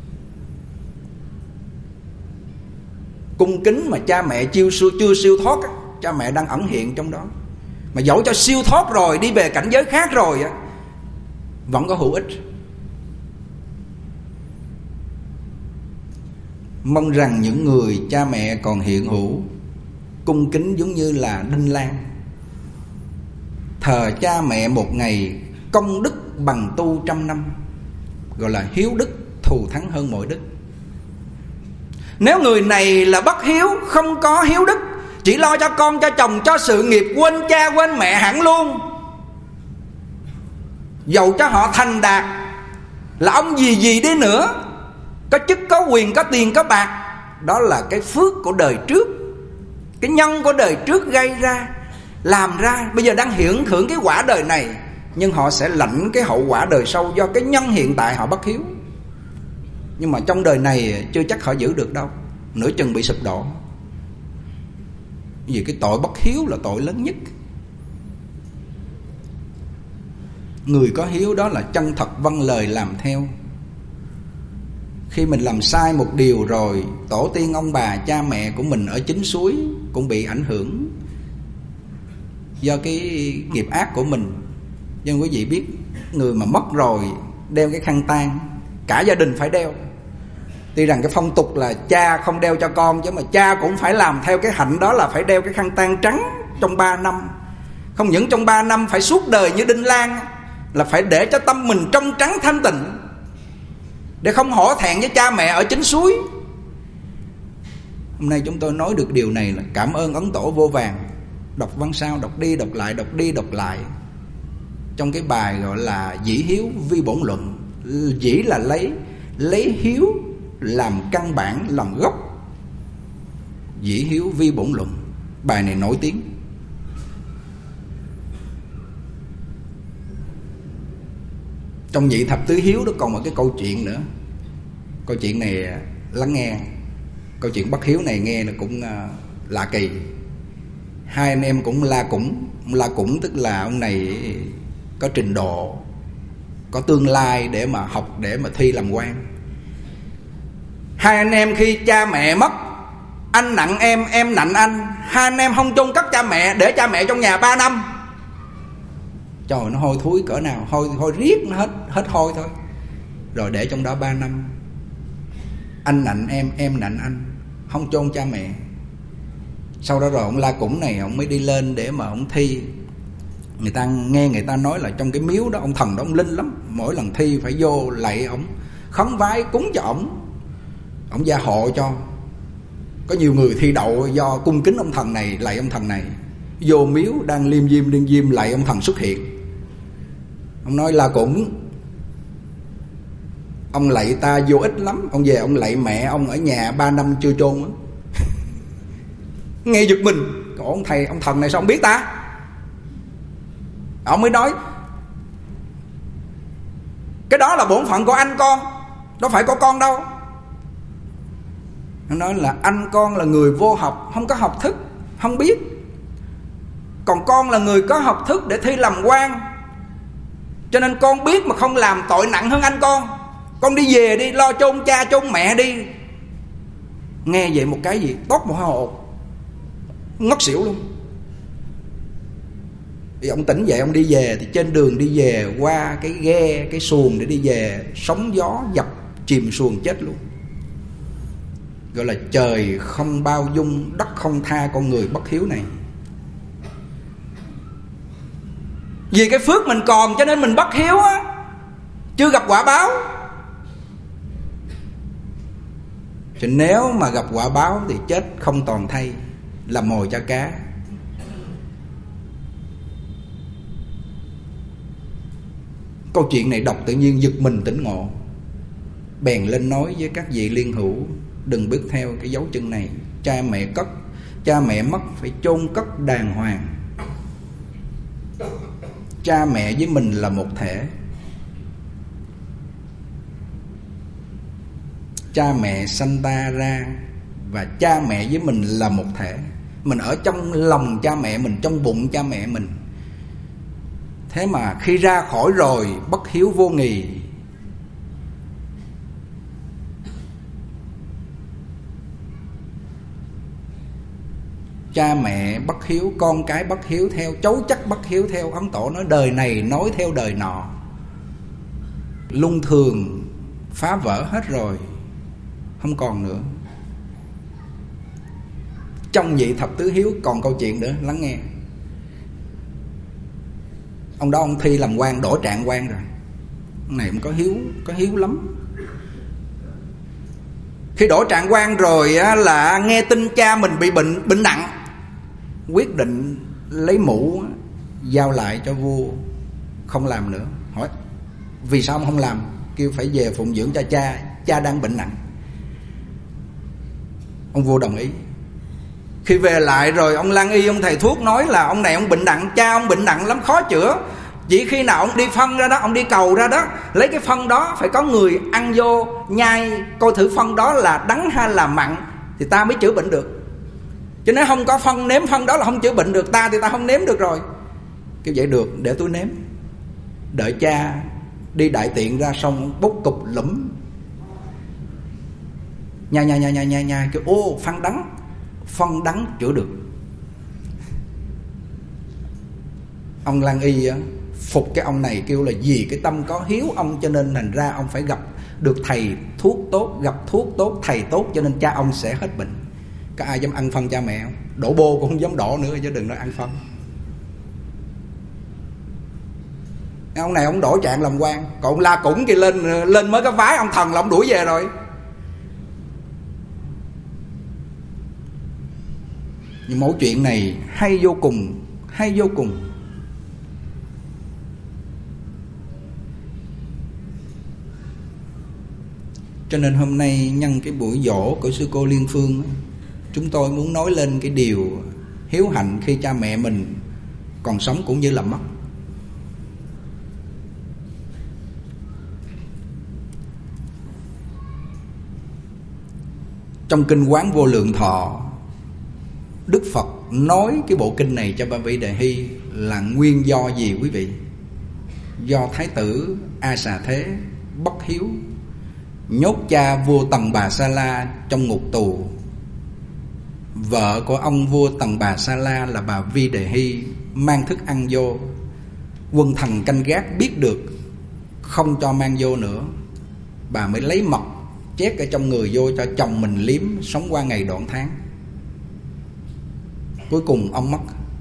Cung kính mà cha mẹ chưa siêu thoát á, cha mẹ đang ẩn hiện trong đó. Mà dẫu cho siêu thoát rồi, đi về cảnh giới khác rồi á, vẫn có hữu ích. Mong rằng những người cha mẹ còn hiện hữu cung kính giống như là Đinh Lan, thờ cha mẹ một ngày, công đức bằng tu 100 năm, gọi là hiếu đức thù thắng hơn mọi đức. Nếu người này là bất hiếu, không có hiếu đức, chỉ lo cho con, cho chồng, cho sự nghiệp, quên cha quên mẹ hẳn luôn, dầu cho họ thành đạt là ông gì đi nữa, có chức, có quyền, có tiền, có bạc, đó là cái phước của đời trước, cái nhân của đời trước gây ra, làm ra. Bây giờ đang hưởng thưởng cái quả đời này, nhưng họ sẽ lãnh cái hậu quả đời sau do cái nhân hiện tại họ bất hiếu. Nhưng mà trong đời này chưa chắc họ giữ được đâu, nửa chừng bị sụp đổ. Vì cái tội bất hiếu là tội lớn nhất. Người có hiếu đó là chân thật vâng lời làm theo. Khi mình làm sai một điều rồi, tổ tiên ông bà cha mẹ của mình ở chính suối cũng bị ảnh hưởng do cái nghiệp ác của mình. Nhưng quý vị biết, người mà mất rồi đeo cái khăn tang, cả gia đình phải đeo. Tuy rằng cái phong tục là cha không đeo cho con, chứ mà cha cũng phải làm theo cái hạnh đó, là phải đeo cái khăn tang trắng trong 3 năm. Không những trong 3 năm, phải suốt đời như Đinh Lan, là phải để cho tâm mình trong trắng thanh tịnh, để không hổ thẹn với cha mẹ ở chính suối. Hôm nay chúng tôi nói được điều này là cảm ơn Ấn Tổ vô vàn. Đọc văn sao, đọc đi đọc lại, đọc đi đọc lại. Trong cái bài gọi là Dĩ Hiếu Vi Bổn Luận. Dĩ là lấy hiếu làm căn bản, làm gốc. Dĩ Hiếu Vi Bổn Luận. Bài này nổi tiếng. Trong Nhị Thập Tứ Hiếu đó còn một cái câu chuyện nữa. Câu chuyện này lắng nghe. Câu chuyện bất hiếu này nghe là cũng lạ kỳ. Hai anh em cũng La Cũng. La Cũng tức là ông này có trình độ, có tương lai để mà học, để mà thi làm quan. Hai anh em khi cha mẹ mất, anh nặng em nặng anh. Hai anh em không chôn cất cha mẹ, để cha mẹ trong nhà 3 năm. Trời, nó hôi thối cỡ nào, hôi riết nó hết hôi thôi. Rồi để trong đó 3 năm. Anh nạnh em nạnh anh, không chôn cha mẹ. Sau đó rồi ông La Cũng này, ông mới đi lên để mà ông thi. Người ta nghe người ta nói là trong cái miếu đó, ông thần đó ông linh lắm. Mỗi lần thi phải vô lạy ông, khấn vái cúng cho ông gia hộ cho. Có nhiều người thi đậu do cung kính ông thần này, lạy ông thần này. Vô miếu đang liêm diêm lạy ông thần xuất hiện. Ông nói La Cũng, ông lạy ta vô ích lắm. Ông về ông lạy mẹ ông ở nhà 3 năm chưa chôn á. Nghe giật mình. Còn ông thầy, ông thần này sao ông biết ta? Ông mới nói cái đó là bổn phận của anh con, đâu phải của con đâu. Nó nói là anh con là người vô học, không có học thức, không biết. Còn con là người có học thức để thi làm quan, cho nên con biết mà không làm tội nặng hơn anh con. Con đi về đi, lo chôn cha chôn mẹ đi. Nghe vậy một cái gì tốt một hồ, ngất xỉu luôn. Thì ông tỉnh dậy, ông đi về. Thì trên đường đi về qua cái ghe, cái xuồng để đi về, sóng gió dập chìm xuồng chết luôn. gọi là trời không bao dung, đất không tha con người bất hiếu này. Vì cái phước mình còn cho nên mình bất hiếu á, chưa gặp quả báo. Chứ nếu mà gặp quả báo thì chết không toàn thây, làm mồi cho cá. Câu chuyện này đọc tự nhiên giật mình tỉnh ngộ, bèn lên nói với các vị liên hữu: đừng bước theo cái dấu chân này. Cha mẹ mất phải chôn cất đàng hoàng. Cha mẹ với mình là một thể. Cha mẹ sanh ta ra và cha mẹ với mình là một thể. Mình ở trong lòng cha mẹ mình, trong bụng cha mẹ mình. Thế mà khi ra khỏi rồi bất hiếu vô nghì. Cha mẹ bất hiếu, con cái bất hiếu theo, cháu chắc bất hiếu theo. Ấn Tổ nói đời này nói theo đời nọ, luân thường phá vỡ hết rồi, không còn nữa. Trong vị thập tứ hiếu còn câu chuyện nữa, lắng nghe. Ông đó ông thi làm quan, đổ trạng quan rồi. Ông này cũng có hiếu lắm. Khi đổ trạng quan rồi á, là nghe tin cha mình bị bệnh nặng, quyết định lấy mũ giao lại cho vua, không làm nữa. Hỏi vì sao ông không làm? Kêu phải về phụng dưỡng cho cha đang bệnh nặng. Ông vua đồng ý. Khi về lại rồi, ông lang y, ông thầy thuốc nói là ông này ông bệnh nặng, cha ông bệnh nặng lắm, khó chữa. Chỉ khi nào ông đi phân ra đó, ông đi cầu ra đó, lấy cái phân đó, phải có người ăn vô nhai coi thử phân đó là đắng hay là mặn, thì ta mới chữa bệnh được. Chứ nếu không có phân, nếm phân đó là không chữa bệnh được. Ta thì ta không nếm được rồi. Kêu vậy được, để tôi nếm. Đợi cha đi đại tiện ra xong bốc cục lũm, nhai kêu ô phân đắng chữa được. Ông lang y á, phục cái ông này, kêu là vì cái tâm có hiếu ông cho nên thành ra ông phải gặp được thầy thuốc tốt, gặp thuốc tốt, thầy tốt, cho nên cha ông sẽ hết bệnh. Có ai dám ăn phân cha mẹ không? Đổ bô cũng không dám đổ nữa, chứ đừng nói ăn phân. Ông này ông đổ trạng làm quan, còn ông La Cũng kia lên mới có vái ông thần là ông đuổi về rồi. Nhưng mẫu chuyện này hay vô cùng, hay vô cùng. Cho nên hôm nay nhân cái buổi giỗ của sư cô Liên Phương, chúng tôi muốn nói lên cái điều hiếu hạnh khi cha mẹ mình còn sống cũng như là mất. Trong kinh Quán Vô Lượng Thọ, Đức Phật nói cái bộ kinh này cho Bà Vị Đề Hy là nguyên do gì quý vị? Do Thái tử A Xà Thế bất hiếu, nhốt cha vua Tần Bà Sa La trong ngục tù. Vợ của ông vua Tần Bà Sa La là bà Vi Đề Hy mang thức ăn vô. Quân thần canh gác biết được, không cho mang vô nữa. Bà mới lấy mật chét ở trong người vô cho chồng mình liếm, sống qua ngày đoạn tháng. Cuối cùng ông mất.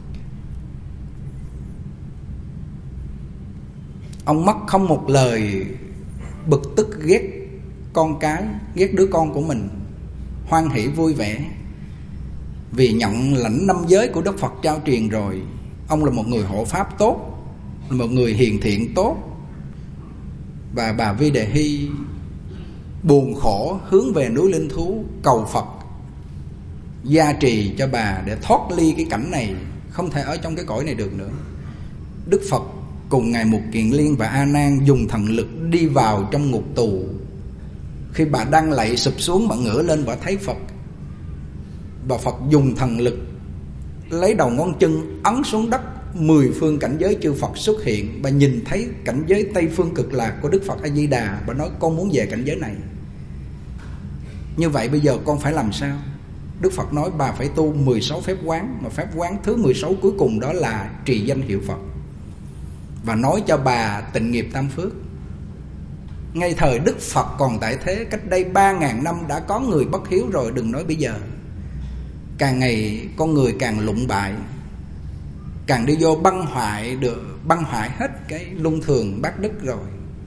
Ông mất không một lời bực tức ghét con cái, ghét đứa con của mình, hoan hỷ vui vẻ. Vì nhận lãnh năm giới của Đức Phật trao truyền rồi. Ông là một người hộ pháp tốt, là một người hiền thiện tốt. Và bà Vi Đề Hy buồn khổ hướng về núi Linh Thú, cầu Phật gia trì cho bà để thoát ly cái cảnh này, không thể ở trong cái cõi này được nữa. Đức Phật cùng ngài Mục Kiền Liên và A Nan dùng thần lực đi vào trong ngục tù. Khi bà đang lạy sụp xuống, bà ngửa lên, bà thấy Phật. Bà Phật dùng thần lực lấy đầu ngón chân ấn xuống đất, 10 phương cảnh giới chư Phật xuất hiện. Bà nhìn thấy cảnh giới Tây Phương Cực Lạc của Đức Phật A Di Đà. Bà nói con muốn về cảnh giới này. Như vậy bây giờ con phải làm sao? Đức Phật nói bà phải tu 16 phép quán. Mà phép quán thứ 16 cuối cùng đó là trì danh hiệu Phật. Và nói cho bà tịnh nghiệp tam phước. Ngay thời Đức Phật còn tại thế, cách đây 3.000 năm đã có người bất hiếu rồi, đừng nói bây giờ. Càng ngày con người càng lụng bại, càng đi vô băng hoại hết cái luân thường bác đức rồi.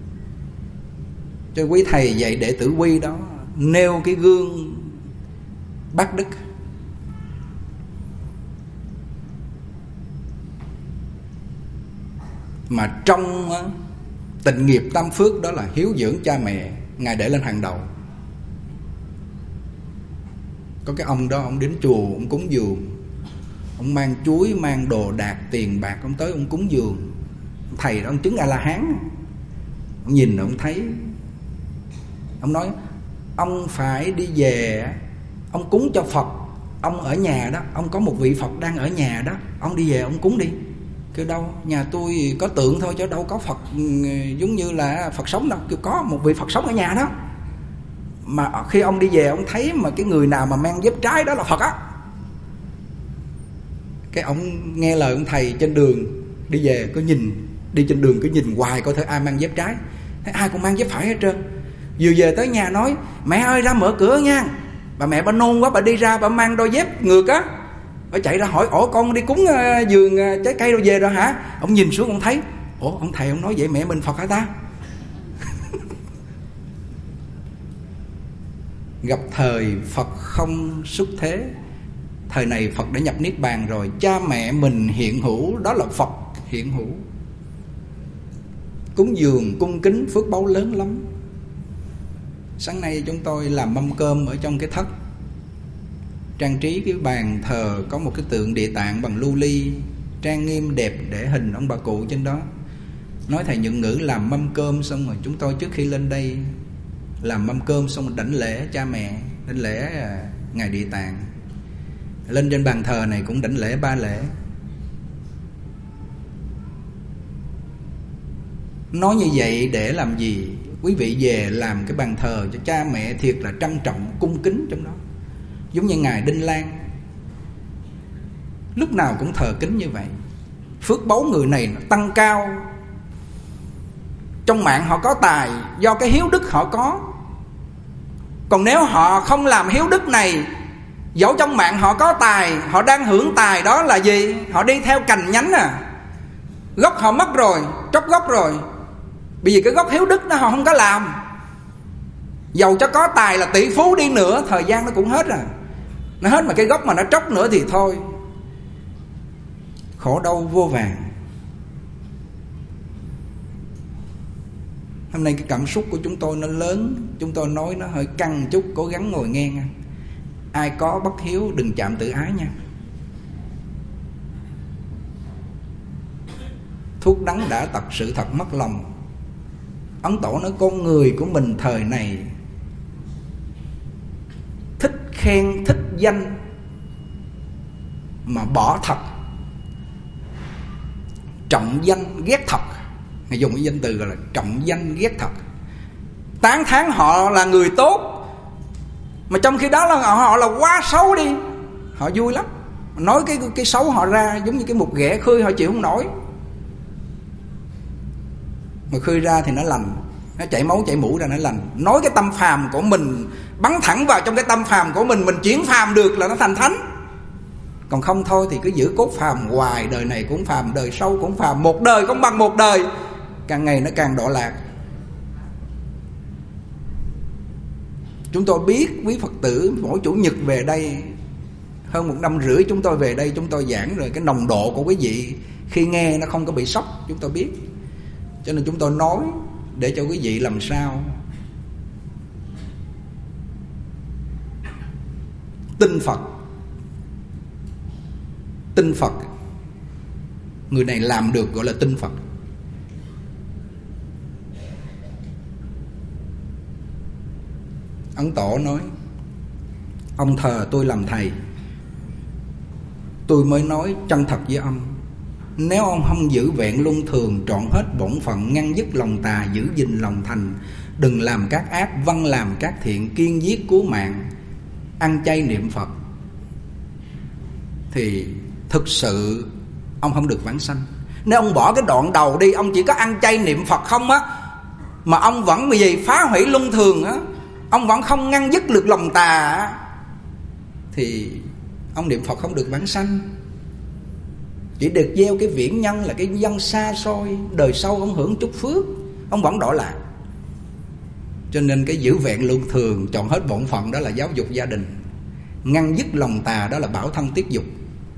Cho quý thầy dạy đệ tử quy đó, nêu cái gương bác đức. Mà trong tịnh nghiệp tam phước đó là hiếu dưỡng cha mẹ, Ngài để lên hàng đầu. Có cái ông đó, ông đến chùa, ông cúng dường, ông mang chuối, mang đồ đạc, tiền bạc, ông tới ông cúng dường. Thầy đó, ông chứng A-la-hán, ông nhìn ông thấy, ông nói ông phải đi về, ông cúng cho Phật. Ông ở nhà đó, ông có một vị Phật đang ở nhà đó, ông đi về ông cúng đi. Kêu đâu, nhà tôi có tượng thôi chứ đâu có Phật giống như là Phật sống đâu. Kêu có một vị Phật sống ở nhà đó. Mà khi ông đi về ông thấy mà cái người nào mà mang dép trái đó là Phật á. Cái ông nghe lời ông thầy trên đường đi về, có nhìn, đi trên đường cứ nhìn hoài coi thử ai mang dép trái. Thấy ai cũng mang dép phải hết trơn. Vừa về tới nhà nói mẹ ơi ra mở cửa nha. Bà mẹ bà nôn quá, bà đi ra bà mang đôi dép ngược á. Bà chạy ra hỏi ổ con đi cúng vườn trái cây rồi về rồi hả? Ông nhìn xuống ông thấy, ủa ông thầy ông nói vậy mẹ mình Phật hả ta? Gặp thời Phật không xuất thế, thời này Phật đã nhập Niết Bàn rồi. Cha mẹ mình hiện hữu, đó là Phật hiện hữu. Cúng dường, cung kính, phước báu lớn lắm. Sáng nay chúng tôi làm mâm cơm ở trong cái thất, trang trí cái bàn thờ có một cái tượng Địa Tạng bằng lưu ly, trang nghiêm đẹp, để hình ông bà cụ trên đó. Nói thầy Nhuận Ngữ làm mâm cơm xong rồi, chúng tôi trước khi lên đây làm mâm cơm xong rồi đảnh lễ cha mẹ, đảnh lễ Ngài Địa Tạng. Lên trên bàn thờ này cũng đảnh lễ 3 lễ. Nói như vậy để làm gì? Quý vị về làm cái bàn thờ cho cha mẹ thiệt là trân trọng, cung kính trong đó. Giống như Ngài Đinh Lan, lúc nào cũng thờ kính như vậy. Phước báu người này nó tăng cao. Trong mạng họ có tài do cái hiếu đức họ có. Còn nếu họ không làm hiếu đức này, dẫu trong mạng họ có tài, họ đang hưởng tài đó là gì? Họ đi theo cành nhánh à. Gốc họ mất rồi, tróc gốc rồi. Bởi vì cái gốc hiếu đức đó họ không có làm. Dầu cho có tài là tỷ phú đi nữa, thời gian nó cũng hết à. Nó hết mà cái gốc mà nó tróc nữa thì thôi, khổ đau vô vàn. Hôm nay cái cảm xúc của chúng tôi nó lớn, chúng tôi nói nó hơi căng chút, cố gắng ngồi nghe nha. Ai có bất hiếu đừng chạm tự ái nha. Thuốc đắng đã tật sự thật mất lòng. Ấn Tổ nói con người của mình thời này thích khen, thích danh mà bỏ thật, trọng danh ghét thật. Ngài dùng cái danh từ gọi là trọng danh ghét thật. Tán thán họ là người tốt, mà trong khi đó là họ là quá xấu đi, họ vui lắm. Nói cái xấu họ ra giống như cái mục ghẻ khơi, họ chịu không nổi. Mà khơi ra thì nó lành, nó chảy máu chảy mũi ra nó lành. Nói cái tâm phàm của mình, bắn thẳng vào trong cái tâm phàm của mình chuyển phàm được là nó thành thánh. Còn không thôi thì cứ giữ cốt phàm hoài, đời này cũng phàm, đời sau cũng phàm, một đời không bằng một đời, càng ngày nó càng đọa lạc. Chúng tôi biết quý Phật tử mỗi chủ nhật về đây, hơn 1 năm rưỡi chúng tôi về đây, chúng tôi giảng rồi, cái nồng độ của quý vị khi nghe nó không có bị sốc, chúng tôi biết. Cho nên chúng tôi nói để cho quý vị làm sao tin Phật. Tin Phật, người này làm được gọi là tin Phật. Ấn Tổ nói ông thờ tôi làm thầy, tôi mới nói chân thật với ông. Nếu ông không giữ vẹn luân thường, trọn hết bổn phận, ngăn dứt lòng tà, giữ gìn lòng thành, đừng làm các ác, vâng làm các thiện, kiên giết cứu mạng, ăn chay niệm Phật, thì thực sự ông không được vãng sanh. Nếu ông bỏ cái đoạn đầu đi, ông chỉ có ăn chay niệm Phật không á, mà ông vẫn vì gì phá hủy luân thường á, ông vẫn không ngăn dứt được lòng tà á, thì ông niệm Phật không được vãng sanh, chỉ được gieo cái viễn nhân là cái nhân xa xôi, đời sau ông hưởng chút phước, ông vẫn đọa lạc. Cho nên cái giữ vẹn luân thường, chọn hết bổn phận đó là giáo dục gia đình, ngăn dứt lòng tà đó là bảo thân tiết dục.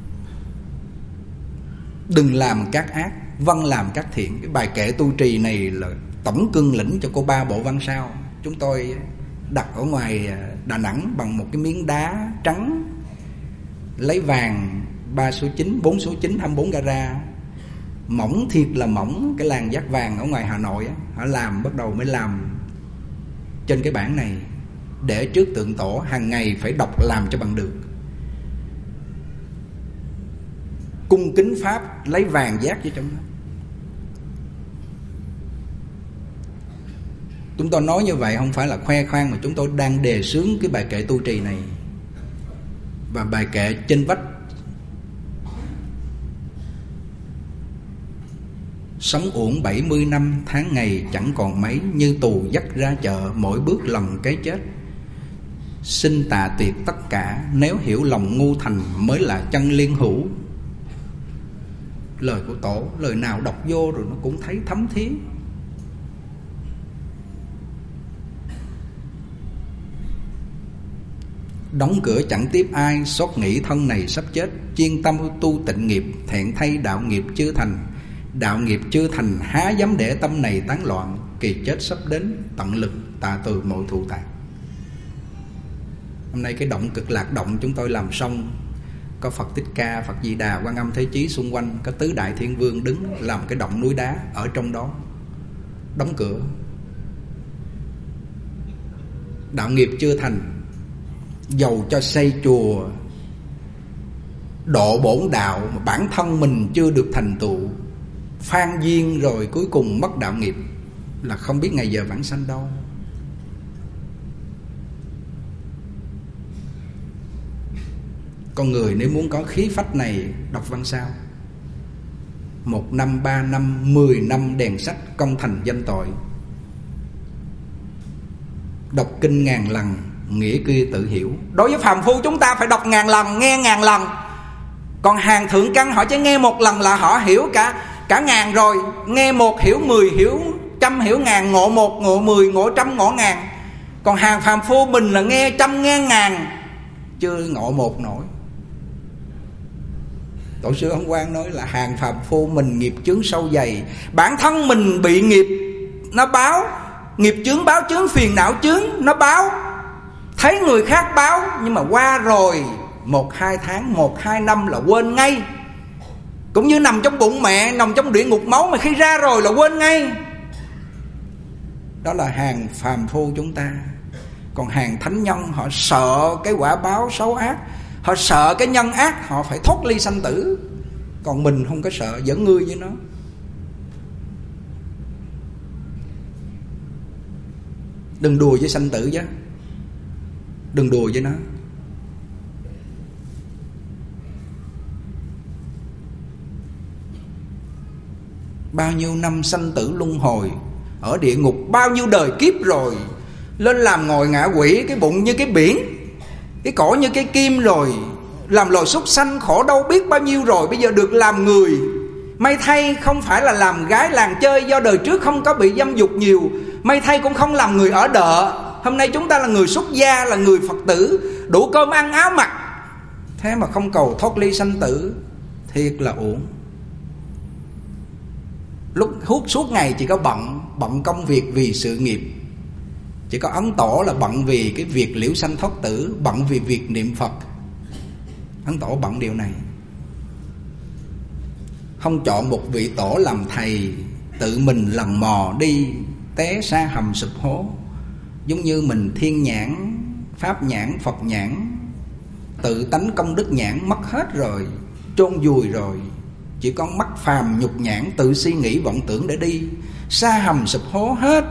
Đừng làm các ác, vâng làm các thiện. Cái bài kệ tu trì này là tổng cương lĩnh cho cô ba bộ văn sao. Chúng tôi đặt ở ngoài Đà Nẵng bằng một cái miếng đá trắng, lấy vàng 3 số 9, 4 số 9, 24 carat, mỏng thiệt là mỏng. Cái làng Giác Vàng ở ngoài Hà Nội á, họ làm, bắt đầu mới làm trên cái bảng này, để trước tượng tổ, hàng ngày phải đọc làm cho bằng được. Cung kính pháp, lấy vàng giác vô trong đó. Chúng tôi nói như vậy không phải là khoe khoang, mà chúng tôi đang đề xướng cái bài kệ tu trì này. Và bài kệ trên vách: sống uổng 70 năm, tháng ngày chẳng còn mấy, như tù dắt ra chợ, mỗi bước lần cái chết. Xin tà tiệt tất cả, nếu hiểu lòng ngu thành, mới là chân liên hữu. Lời của tổ, lời nào đọc vô rồi nó cũng thấy thấm thía. Đóng cửa chẳng tiếp ai, xót nghĩ thân này sắp chết. Chuyên tâm tu tịnh nghiệp, thẹn thay đạo nghiệp chưa thành. Đạo nghiệp chưa thành, há dám để tâm này tán loạn. Kỳ chết sắp đến, tận lực tạ từ mọi thù tạc. Hôm nay cái động Cực Lạc động chúng tôi làm xong, có Phật Thích Ca, Phật Di Đà, Quan Âm Thế Chí xung quanh, có tứ đại thiên vương đứng làm cái động núi đá ở trong đó. Đóng cửa. Đạo nghiệp chưa thành, dầu cho xây chùa độ bổn đạo mà bản thân mình chưa được thành tựu, phan duyên rồi cuối cùng mất đạo nghiệp, là không biết ngày giờ vãng sanh đâu. Con người nếu muốn có khí phách này, đọc văn sao 1 năm, 3 năm, 10 năm đèn sách, công thành danh tội. Đọc kinh ngàn lần, nghĩa kia tự hiểu. Đối với phàm phu chúng ta phải đọc ngàn lần, nghe ngàn lần. Còn hàng thượng căn họ chỉ nghe một lần là họ hiểu cả ngàn rồi. Nghe một hiểu 10, hiểu trăm, hiểu ngàn, ngộ một, ngộ 10, ngộ trăm, ngộ ngàn. Còn hàng phàm phu mình là nghe trăm, nghe ngàn, chưa ngộ một nổi. Tổ sư Ông Quang nói là hàng phàm phu mình nghiệp chướng sâu dày, bản thân mình bị nghiệp nó báo, nghiệp chướng báo chướng, phiền não chướng nó báo, thấy người khác báo, nhưng mà qua rồi 1-2 tháng, 1-2 năm là quên ngay. Cũng như nằm trong bụng mẹ, nằm trong địa ngục máu, mà khi ra rồi là quên ngay. Đó là hàng phàm phu chúng ta. Còn hàng thánh nhân họ sợ cái quả báo xấu ác, họ sợ cái nhân ác, họ phải thoát ly sanh tử. Còn mình không có sợ, vẫn ngươi với nó. Đừng đùa với sanh tử chứ, đừng đùa với nó. Bao nhiêu năm sanh tử luân hồi, ở địa ngục bao nhiêu đời kiếp rồi, lên làm ngồi ngạ quỷ, cái bụng như cái biển, cái cổ như cái kim rồi, làm loài súc sanh khổ đau biết bao nhiêu rồi. Bây giờ được làm người, may thay không phải là làm gái làng chơi, do đời trước không có bị dâm dục nhiều. May thay cũng không làm người ở đợ. Hôm nay chúng ta là người xuất gia, là người Phật tử, đủ cơm ăn áo mặc, thế mà không cầu thoát ly sanh tử, thiệt là uổng. Lúc hút suốt ngày chỉ có bận công việc vì sự nghiệp. Chỉ có Ấn Tổ là bận vì cái việc liễu sanh thoát tử, bận vì việc niệm Phật. Ấn Tổ bận điều này. Không chọn một vị tổ làm thầy, tự mình lần mò đi, té xa hầm sụp hố. Giống như mình thiên nhãn, pháp nhãn, Phật nhãn, tự tánh công đức nhãn mất hết rồi, chôn vùi rồi. Chỉ có mắt phàm nhục nhãn, tự suy nghĩ vọng tưởng để đi, xa hầm sụp hố hết.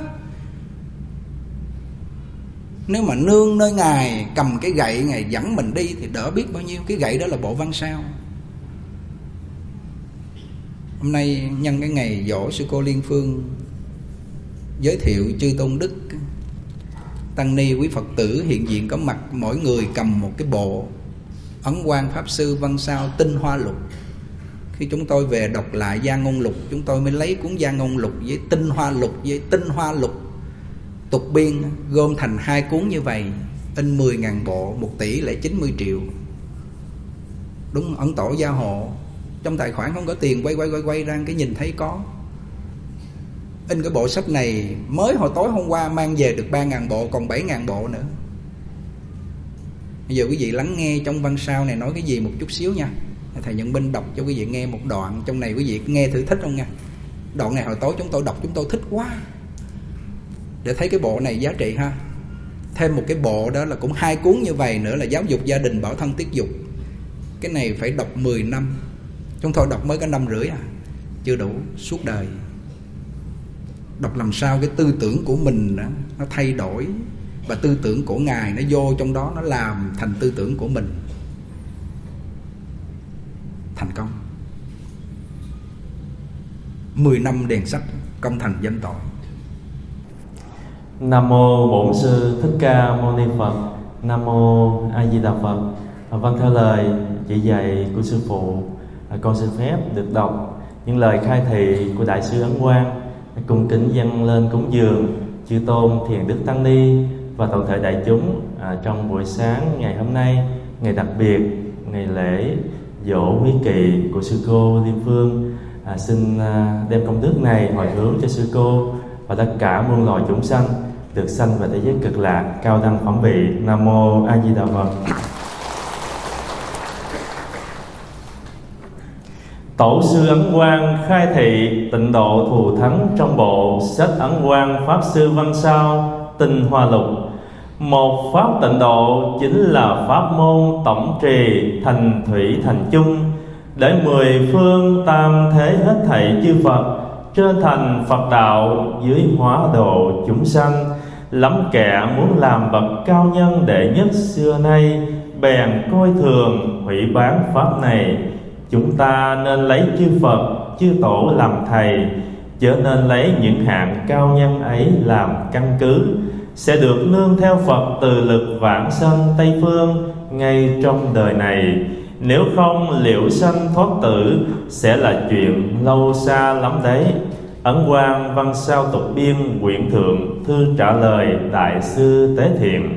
Nếu mà nương nơi Ngài, cầm cái gậy Ngài dẫn mình đi thì đỡ biết bao nhiêu. Cái gậy đó là bộ văn sao. Hôm nay nhân cái ngày giỗ sư cô Liên Phương giới thiệu chư tôn đức, tăng ni, quý Phật tử hiện diện có mặt, mỗi người cầm một cái bộ Ấn Quang Pháp Sư Văn Sao Tinh Hoa Lục. Khi chúng tôi về đọc lại Gia Ngôn Lục, chúng tôi mới lấy cuốn Gia Ngôn Lục với Tinh Hoa Lục với Tinh Hoa Lục tục biên gom thành 2 cuốn như vậy, in 10.000 bộ, 1 tỷ lại 90 triệu. Đúng, ấn tổ gia hộ, trong tài khoản không có tiền, quay ra cái nhìn thấy có. In cái bộ sách này mới hồi tối hôm qua mang về được 3.000 bộ, còn 7.000 bộ nữa. Bây giờ quý vị lắng nghe trong văn sao này nói cái gì một chút xíu nha. Thầy Nhận Minh đọc cho quý vị nghe một đoạn trong này, quý vị nghe thử thích không nha. Đoạn này hồi tối chúng tôi đọc chúng tôi thích quá, để thấy cái bộ này giá trị ha. Thêm một cái bộ đó là cũng 2 cuốn như vậy nữa là Giáo dục gia đình, Bảo thân tiết dục. Cái này phải đọc 10 năm, chúng tôi đọc mới có 5 rưỡi à, chưa đủ suốt đời. Đọc làm sao cái tư tưởng của mình đó, nó thay đổi, và tư tưởng của Ngài nó vô trong đó, nó làm thành tư tưởng của mình. Thành công 10 năm đèn sách, công thành danh tội. Nam mô Bổn Sư Thích Ca Mâu Ni Phật. Nam mô A Di Đà Phật. Vâng, theo lời chỉ dạy của sư phụ, con xin phép được đọc những lời khai thị của Đại sư Ấn Quang, cung kính dâng lên cúng dường chư tôn Thiền Đức Tăng Ni và toàn thể đại chúng trong buổi sáng ngày hôm nay, ngày đặc biệt, ngày lễ dỗ quý kỵ của sư cô Liên Phương. Xin đem công đức này hồi hướng cho sư cô và tất cả muôn loài chúng sanh được sanh về thế giới cực lạc, cao đăng phẩm vị. Nam mô A Di Đà Phật. Tổ sư Ấn Quang khai thị tịnh độ thù thắng trong bộ sách Ấn Quang Pháp Sư Văn Sao Tinh Hoa Lục. Một pháp tịnh độ chính là pháp môn tổng trì thành thủy thành chung, để 10 phương tam thế hết thảy chư Phật trên thành Phật đạo, dưới hóa độ chúng sanh. Lắm kẻ muốn làm bậc cao nhân đệ nhất xưa nay, bèn coi thường hủy bán pháp này. Chúng ta nên lấy chư Phật, chư Tổ làm thầy, chớ nên lấy những hạng cao nhân ấy làm căn cứ, sẽ được nương theo Phật từ lực vãng sanh Tây Phương ngay trong đời này. Nếu không, liệu sanh thoát tử sẽ là chuyện lâu xa lắm đấy. Ấn Quang Văn Sao tục biên quyển thượng, thư trả lời Đại sư Tế Thiện.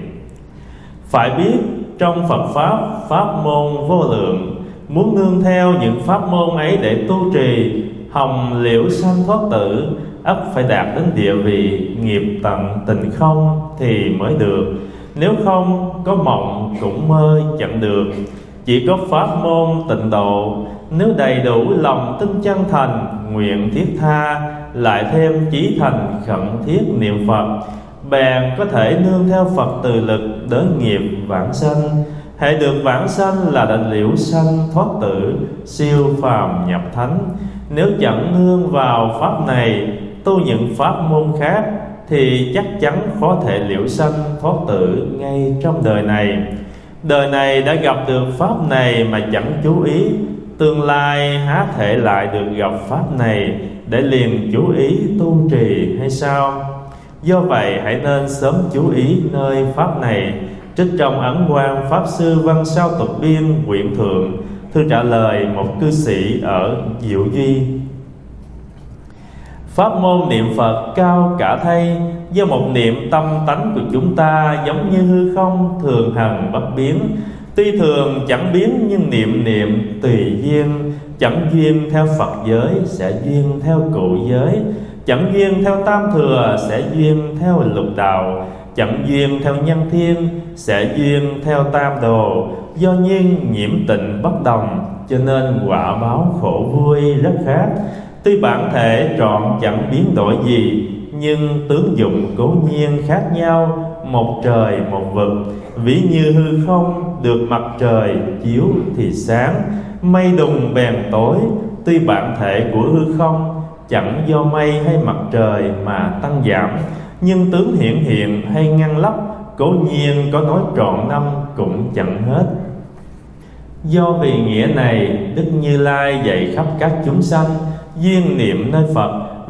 Phải biết trong Phật Pháp, pháp môn vô lượng, muốn nương theo những pháp môn ấy để tu trì hồng liễu sanh thoát tử, ắt phải đạt đến địa vị nghiệp tận tình không thì mới được. Nếu không, có mộng cũng mơ chẳng được. Chỉ có pháp môn tịnh độ, nếu đầy đủ lòng tin chân thành, nguyện thiết tha, lại thêm chí thành khẩn thiết niệm Phật, bèn có thể nương theo Phật từ lực đới nghiệp vãng sanh. Hễ được vãng sanh là đã liễu sanh thoát tử, siêu phàm nhập thánh. Nếu chẳng nương vào pháp này, tu những pháp môn khác, thì chắc chắn khó thể liễu sanh thoát tử ngay trong đời này. Đời này đã gặp được pháp này mà chẳng chú ý, tương lai há thể lại được gặp pháp này để liền chú ý tu trì hay sao? Do vậy hãy nên sớm chú ý nơi pháp này. Trích trong Ấn Quang Pháp Sư Văn Sao tục biên quyển thượng, thư trả lời một cư sĩ ở Diệu Duy. Pháp môn niệm Phật cao cả thay, do một niệm tâm tánh của chúng ta giống như hư không thường hằng bất biến. Tuy thường chẳng biến nhưng niệm niệm tùy duyên, chẳng duyên theo Phật giới sẽ duyên theo cụ giới, chẳng duyên theo tam thừa sẽ duyên theo lục đạo, chẳng duyên theo nhân thiên sẽ duyên theo tam đồ. Do nhiên nhiễm tịnh bất đồng, cho nên quả báo khổ vui rất khác. Tuy bản thể trọn chẳng biến đổi gì, nhưng tướng dụng cố nhiên khác nhau, một trời một vực. Ví như hư không, được mặt trời chiếu thì sáng, mây đùng bèn tối. Tuy bản thể của hư không chẳng do mây hay mặt trời mà tăng giảm, nhưng tướng hiện hiện hay ngăn lấp, cố nhiên có nói trọn năm cũng chẳng hết. Do vì nghĩa này, Đức Như Lai dạy khắp các chúng sanh duyên niệm nơi Phật,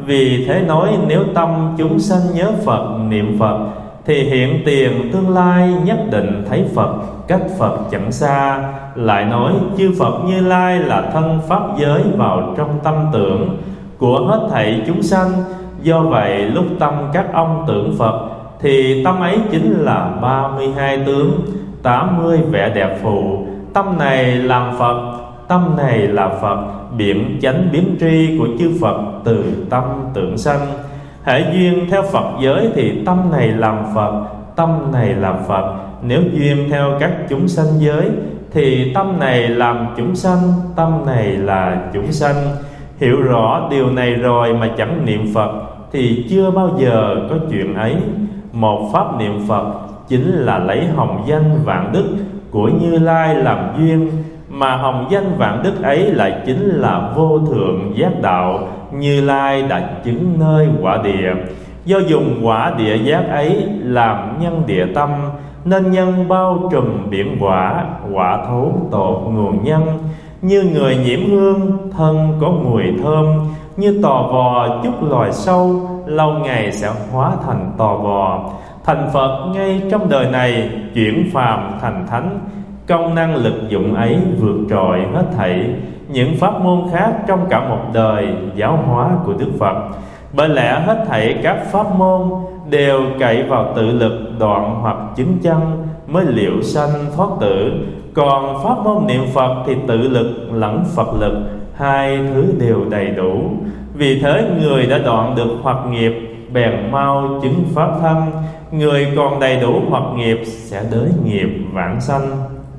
Vì thế nói nếu tâm chúng sanh nhớ Phật, niệm Phật, thì hiện tiền tương lai nhất định thấy Phật, cách Phật chẳng xa. Lại nói chư Phật Như Lai là thân pháp giới vào trong tâm tưởng của hết thảy chúng sanh. Do vậy lúc tâm các ông tưởng Phật, thì tâm ấy chính là 32 tướng, 80 vẻ đẹp phụ. Tâm này làm Phật, tâm này là Phật, biện chánh biến tri của chư Phật từ tâm tưởng sanh. Hễ duyên theo Phật giới thì tâm này làm Phật, tâm này làm Phật. Nếu duyên theo các chúng sanh giới thì tâm này làm chúng sanh, tâm này là chúng sanh. Hiểu rõ điều này rồi mà chẳng niệm Phật thì chưa bao giờ có chuyện ấy. Một pháp niệm Phật chính là lấy hồng danh vạn đức của Như Lai làm duyên, mà hồng danh vạn đức ấy lại chính là vô thượng giác đạo Như Lai đã chứng nơi quả địa. Do dùng quả địa giác ấy làm nhân địa tâm, nên nhân bao trùm biển quả, quả thấu tột nguồn nhân. Như người nhiễm hương, thân có mùi thơm. Như tò vò chút loài sâu, lâu ngày sẽ hóa thành tò vò. Thành Phật ngay trong đời này, chuyển phàm thành thánh. Công năng lực dụng ấy vượt trội hết thảy những pháp môn khác trong cả một đời giáo hóa của Đức Phật. Bởi lẽ hết thảy các pháp môn đều cậy vào tự lực đoạn hoặc chứng chân mới liệu sanh thoát tử. Còn pháp môn niệm Phật thì tự lực lẫn Phật lực, hai thứ đều đầy đủ. Vì thế người đã đoạn được hoặc nghiệp bèn mau chứng pháp thân. Người còn đầy đủ hoặc nghiệp sẽ đới nghiệp vãng sanh.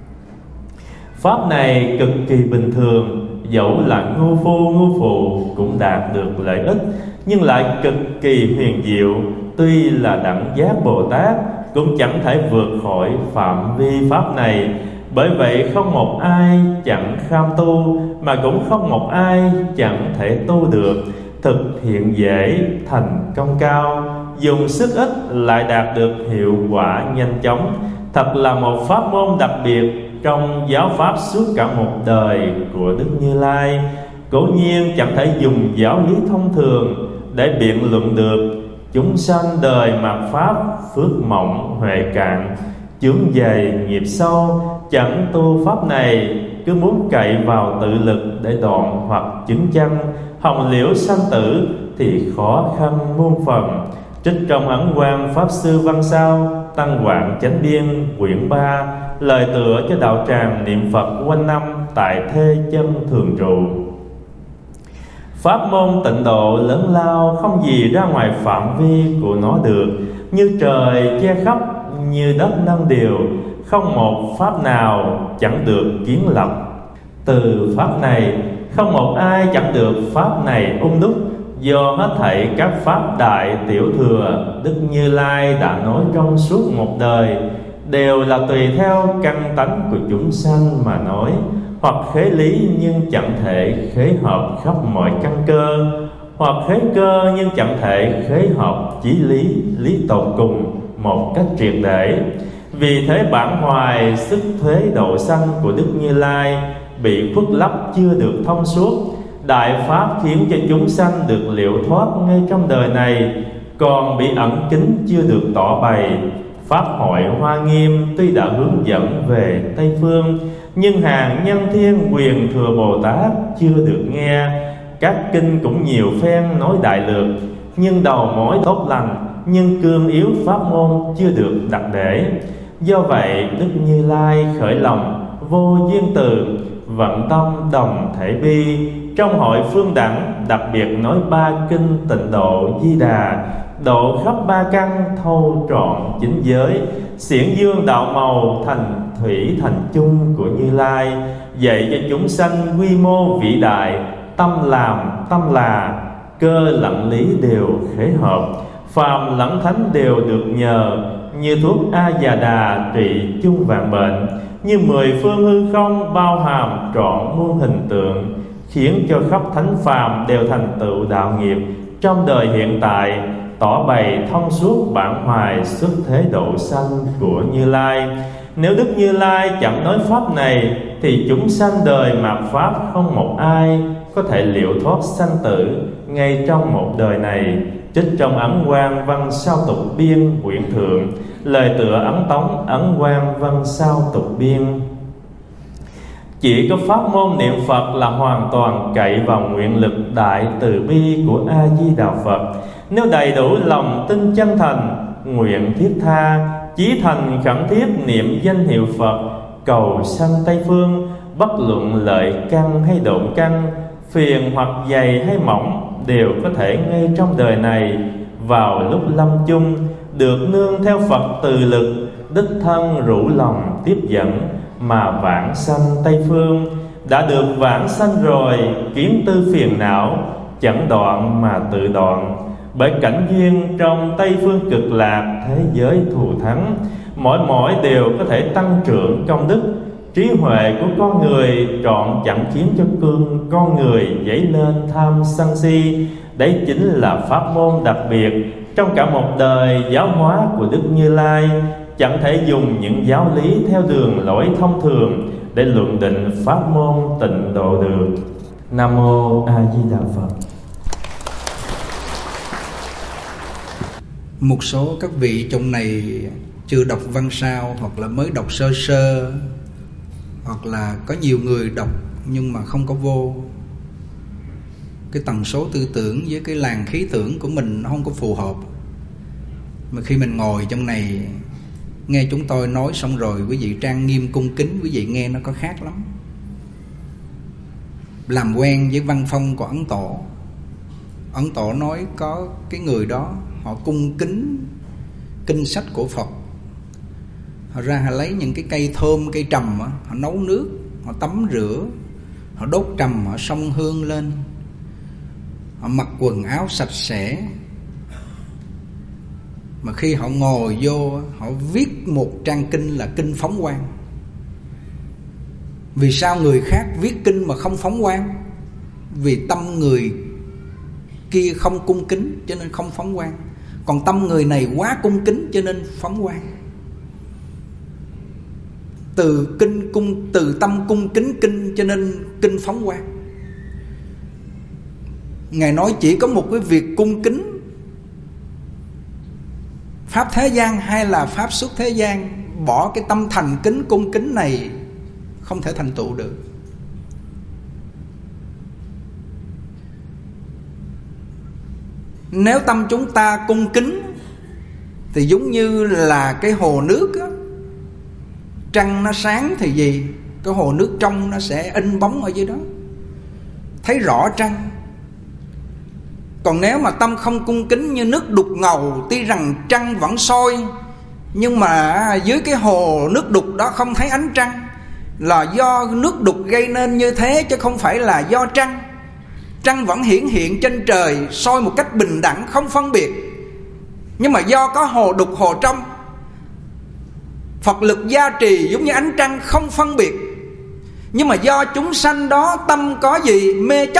Pháp này cực kỳ bình thường, dẫu là ngu phu ngu phụ cũng đạt được lợi ích, nhưng lại cực kỳ huyền diệu. Tuy là đẳng giác Bồ Tát cũng chẳng thể vượt khỏi phạm vi pháp này. Bởi vậy không một ai chẳng kham tu, mà cũng không một ai chẳng thể tu được. Thực hiện dễ, thành công cao, dùng sức ít lại đạt được hiệu quả nhanh chóng. Thật là một pháp môn đặc biệt trong giáo pháp suốt cả một đời của Đức Như Lai. Cố nhiên chẳng thể dùng giáo lý thông thường để biện luận được. Chúng sanh đời mạt pháp, phước mỏng huệ cạn, chướng dày nghiệp sâu, chẳng tu pháp này, cứ muốn cậy vào tự lực để đoạn hoặc chứng chân hồng liễu sanh tử thì khó khăn muôn phần. Trích trong Ấn Quang Pháp Sư Văn Sao Tăng Quảng Chánh Biên quyển 3, lời tựa cho đạo tràng niệm Phật quanh năm tại Thê Chân thường trụ. Pháp môn tịnh độ lớn lao, không gì ra ngoài phạm vi của nó được. Như trời che khắp, như đất nâng điều, không một pháp nào chẳng được kiến lập. Từ pháp này không một ai chẳng được pháp này đúc. Do hết thảy các pháp đại tiểu thừa Đức Như Lai đã nói trong suốt một đời, đều là tùy theo căn tánh của chúng sanh mà nói, hoặc khế lý nhưng chẳng thể khế hợp khắp mọi căn cơ, hoặc khế cơ nhưng chẳng thể khế hợp chí lý, lý tột cùng một cách triệt để. Vì thế bản hoài sức thuế độ sanh của Đức Như Lai bị khuất lấp chưa được thông suốt. Đại pháp khiến cho chúng sanh được liệu thoát ngay trong đời này, còn bị ẩn kín chưa được tỏ bày. Pháp hội Hoa Nghiêm tuy đã hướng dẫn về Tây Phương, nhưng hàng nhân thiên quyền thừa Bồ Tát chưa được nghe. Các kinh cũng nhiều phen nói đại lược, nhưng đầu mối tốt lành, nhưng cương yếu pháp môn chưa được đặt để. Do vậy Đức Như Lai khởi lòng vô duyên từ, vận tâm đồng thể bi. Trong hội phương đẳng đặc biệt nói 3 kinh tịnh độ Di Đà, độ khắp 3 căn thâu trọn chính giới, xiển dương đạo màu thành thủy thành chung của Như Lai, dạy cho chúng sanh quy mô vĩ đại. Tâm làm tâm là, cơ lẫn lý đều khế hợp, phàm lẫn thánh đều được nhờ. Như thuốc A Già Đà trị chung vạn bệnh, như 10 phương hư không bao hàm trọn muôn hình tượng, khiến cho khắp thánh phàm đều thành tựu đạo nghiệp trong đời hiện tại, tỏ bày thông suốt bản hoài xuất thế độ sanh của Như Lai. Nếu Đức Như Lai chẳng nói pháp này, thì chúng sanh đời mạt pháp không một ai có thể liễu thoát sanh tử ngay trong một đời này. Trích trong Ấn Quang Văn Sao Tục Biên quyển thượng, lời tựa ấn tống Ấn Quang Văn Sao Tục Biên. Chỉ có pháp môn niệm Phật là hoàn toàn cậy vào nguyện lực đại từ bi của A Di Đà Phật. Nếu đầy đủ lòng tin chân thành, nguyện thiết tha, chí thành khẩn thiết niệm danh hiệu Phật, cầu sanh Tây Phương, bất luận lợi căn hay độn căn, phiền hoặc dày hay mỏng, đều có thể ngay trong đời này vào lúc lâm chung được nương theo Phật từ lực, đích thân rủ lòng tiếp dẫn mà vãng sanh Tây Phương. Đã được vãng sanh rồi, kiến tư phiền não chẳng đoạn mà tự đoạn. Bởi cảnh duyên trong Tây Phương Cực Lạc thế giới thù thắng, mỗi đều có thể tăng trưởng công đức. Trí huệ của con người trọn chẳng khiến cho con người dấy lên tham sân si. Đấy chính là pháp môn đặc biệt trong cả một đời giáo hóa của Đức Như Lai. Chẳng thể dùng những giáo lý theo đường lối thông thường để luận định pháp môn tịnh độ được. Nam mô A Di Đà Phật. Một số các vị trong này chưa đọc văn sao, hoặc là mới đọc sơ sơ, hoặc là có nhiều người đọc nhưng mà không có vô. Cái tần số tư tưởng với cái làn khí tưởng của mình nó không có phù hợp. Mà khi mình ngồi trong này nghe chúng tôi nói xong rồi, quý vị trang nghiêm cung kính, quý vị nghe nó có khác lắm. Làm quen với văn phong của Ấn Tổ. Ấn Tổ nói có cái người đó họ cung kính kinh sách của Phật, họ ra họ lấy những cái cây thơm, cây trầm, họ nấu nước, họ tắm rửa, họ đốt trầm, họ xông hương lên, họ mặc quần áo sạch sẽ. Mà khi họ ngồi vô, họ viết một trang kinh là kinh phóng quang. Vì sao người khác viết kinh mà không phóng quang? Vì tâm người kia không cung kính cho nên không phóng quang, còn tâm người này quá cung kính cho nên phóng quang. Từ tâm cung kính kinh cho nên kinh phóng quang. Ngài nói chỉ có một cái việc cung kính, pháp thế gian hay là pháp xuất thế gian, bỏ cái tâm thành kính cung kính này không thể thành tựu được. Nếu tâm chúng ta cung kính thì giống như là cái hồ nước á, trăng nó sáng thì gì? Cái hồ nước trong nó sẽ in bóng ở dưới đó, thấy rõ trăng. Còn nếu mà tâm không cung kính như nước đục ngầu, tuy rằng trăng vẫn soi, nhưng mà dưới cái hồ nước đục đó không thấy ánh trăng, là do nước đục gây nên như thế, chứ không phải là do trăng. Trăng vẫn hiển hiện trên trời, soi một cách bình đẳng, không phân biệt. Nhưng mà do có hồ đục hồ trong, Phật lực gia trì giống như ánh trăng không phân biệt. Nhưng mà do chúng sanh đó tâm có gì? Mê chấp.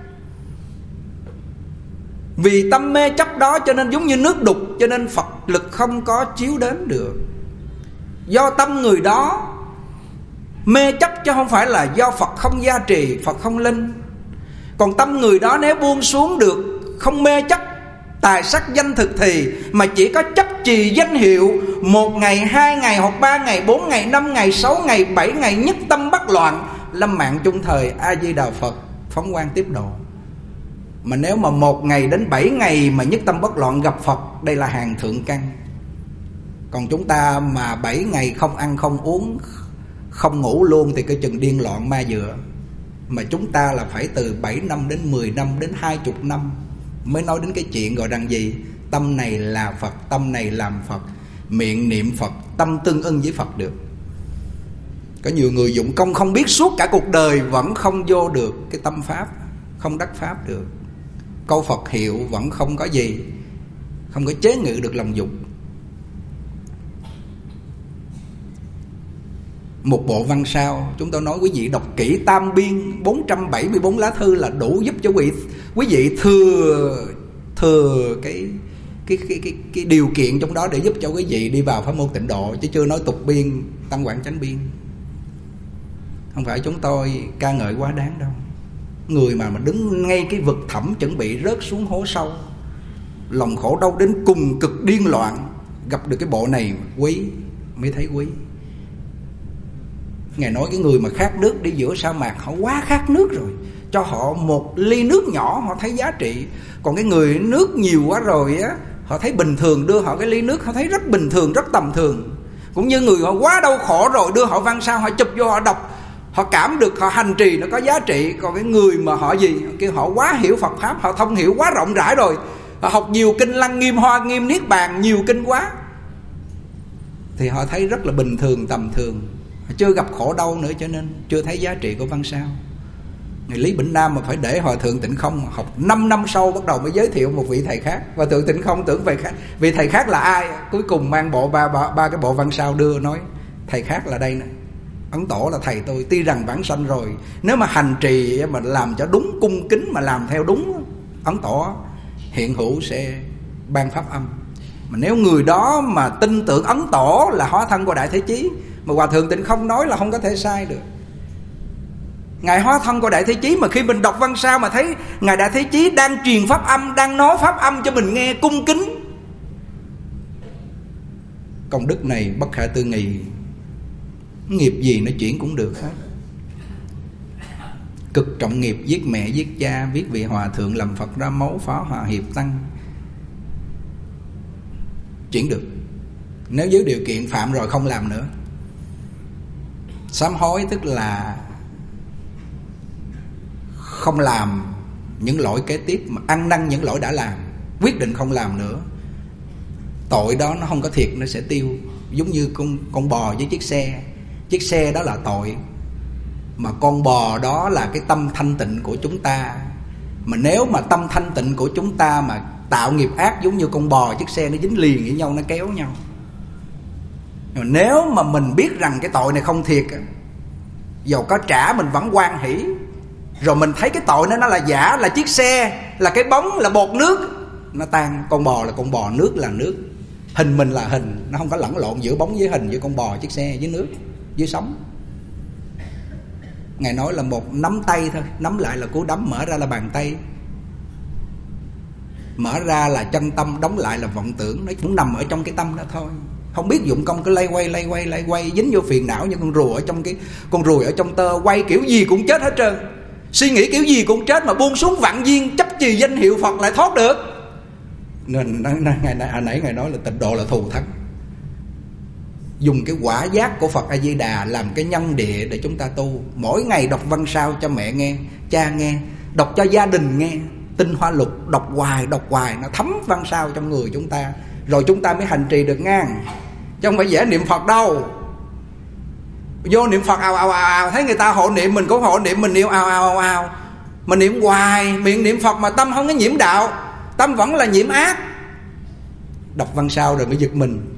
Vì tâm mê chấp đó cho nên giống như nước đục, cho nên Phật lực không có chiếu đến được. Do tâm người đó mê chấp, chứ không phải là do Phật không gia trì, Phật không linh. Còn tâm người đó nếu buông xuống được, không mê chấp tài sắc danh thực thì, mà chỉ có chấp trì danh hiệu 1 ngày, 2 ngày, hoặc 3 ngày, 4 ngày, 5 ngày, 6 ngày, 7 ngày, nhất tâm bất loạn, lâm mạng chung thời A Di Đà Phật, phóng quang tiếp độ. Mà nếu mà 1 ngày đến 7 ngày mà nhất tâm bất loạn gặp Phật, đây là hàng thượng căn. Còn chúng ta mà 7 ngày không ăn không uống không ngủ luôn thì cái chừng điên loạn ma dựa. Mà chúng ta là phải từ 7 năm đến 10 năm đến 20 năm mới nói đến cái chuyện gọi rằng gì? Tâm này là Phật, tâm này làm Phật, miệng niệm Phật, tâm tương ưng với Phật được. Có nhiều người dụng công không biết, suốt cả cuộc đời vẫn không vô được cái tâm Pháp, không đắc Pháp được. Câu Phật hiệu vẫn không có gì, không có chế ngự được lòng dục. Một bộ văn sao, chúng tôi nói quý vị đọc kỹ tam biên 474 lá thư là đủ giúp cho quý vị thừa cái điều kiện trong đó để giúp cho quý vị đi vào pháp môn tịnh độ, chứ chưa nói tục biên, tăng quảng chánh biên. Không phải chúng tôi ca ngợi quá đáng đâu. Người mà đứng ngay cái vực thẳm chuẩn bị rớt xuống hố sâu, lòng khổ đau đến cùng cực điên loạn, gặp được cái bộ này quý mới thấy quý. Ngài nói cái người mà khát nước đi giữa sa mạc, họ quá khát nước rồi, cho họ một ly nước nhỏ họ thấy giá trị. Còn cái người nước nhiều quá rồi á, họ thấy bình thường, đưa họ cái ly nước họ thấy rất bình thường, rất tầm thường. Cũng như người họ quá đau khổ rồi, đưa họ văn sao, họ chụp vô họ đọc, họ cảm được, họ hành trì nó có giá trị. Còn cái người mà họ gì, kêu họ quá hiểu Phật Pháp, họ thông hiểu quá rộng rãi rồi, họ học nhiều kinh Lăng Nghiêm, Hoa Nghiêm, Niết Bàn, nhiều kinh quá, thì họ thấy rất là bình thường, tầm thường, họ chưa gặp khổ đau nữa, cho nên chưa thấy giá trị của văn sao. Ngày Lý Bỉnh Nam mà phải để Hòa Thượng Tịnh Không học 5 năm sau bắt đầu mới giới thiệu một vị thầy khác. Hòa Thượng Tịnh Không tưởng vị thầy khác là ai, cuối cùng mang bộ ba cái bộ văn sao đưa, nói thầy khác là đây nè, Ấn Tổ là thầy tôi. Tuy rằng vãng sanh rồi, nếu mà hành trì mà làm cho đúng, cung kính mà làm theo đúng, Ấn Tổ hiện hữu sẽ ban pháp âm. Mà nếu người đó mà tin tưởng Ấn Tổ là hóa thân của Đại Thế Chí, mà Hòa Thượng Tịnh Không nói là không có thể sai được. Ngài hóa thân của Đại Thế Chí, mà khi mình đọc văn sao mà thấy Ngài Đại Thế Chí đang truyền pháp âm, đang nói pháp âm cho mình nghe, cung kính, công đức này bất khả tư nghị. Nghiệp gì nó chuyển cũng được hết. Cực trọng nghiệp giết mẹ giết cha, viết vị hòa thượng làm Phật ra máu, phá hòa hiệp tăng, chuyển được. Nếu dưới điều kiện phạm rồi không làm nữa. Sám hối tức là không làm những lỗi kế tiếp, mà ăn năn những lỗi đã làm, quyết định không làm nữa. Tội đó nó không có thiệt, nó sẽ tiêu. Giống như con bò với chiếc xe. Chiếc xe đó là tội, mà con bò đó là cái tâm thanh tịnh của chúng ta. Mà nếu mà tâm thanh tịnh của chúng ta mà tạo nghiệp ác, giống như con bò chiếc xe nó dính liền với nhau, nó kéo nhau. Mà nếu mà mình biết rằng cái tội này không thiệt, dầu có trả mình vẫn hoan hỷ, rồi mình thấy cái tội nó là giả, là chiếc xe, là cái bóng, là bọt nước, nó tan. Con bò là con bò, nước là nước, hình mình là hình, nó không có lẫn lộn giữa bóng với hình, giữa con bò, chiếc xe với nước, với sống. Ngài nói là một nắm tay thôi, nắm lại là cú đấm, mở ra là bàn tay, mở ra là chân tâm, đóng lại là vọng tưởng. Nó cũng nằm ở trong cái tâm đó thôi. Không biết dụng công cứ lay quay, dính vô phiền não như con rùa ở trong con ruồi ở trong tơ, quay kiểu gì cũng chết hết trơn. Suy nghĩ kiểu gì cũng chết, mà buông xuống vạn duyên chấp trì danh hiệu Phật lại thoát được. Nên hồi nãy Ngài nói là tịnh độ là thù thắng. Dùng cái quả giác của Phật A Di Đà làm cái nhân địa để chúng ta tu. Mỗi ngày đọc văn sao cho mẹ nghe, cha nghe, đọc cho gia đình nghe. Tinh Hoa Lục đọc hoài, nó thấm văn sao trong người chúng ta, rồi chúng ta mới hành trì được ngang. Chứ không phải dễ niệm Phật đâu. Vô niệm Phật ào, thấy người ta hộ niệm, mình cũng hộ niệm, mình niệm ào. Mà niệm hoài, miệng niệm Phật mà tâm không có nhiễm đạo, tâm vẫn là nhiễm ác. Đọc văn sao rồi mới giật mình.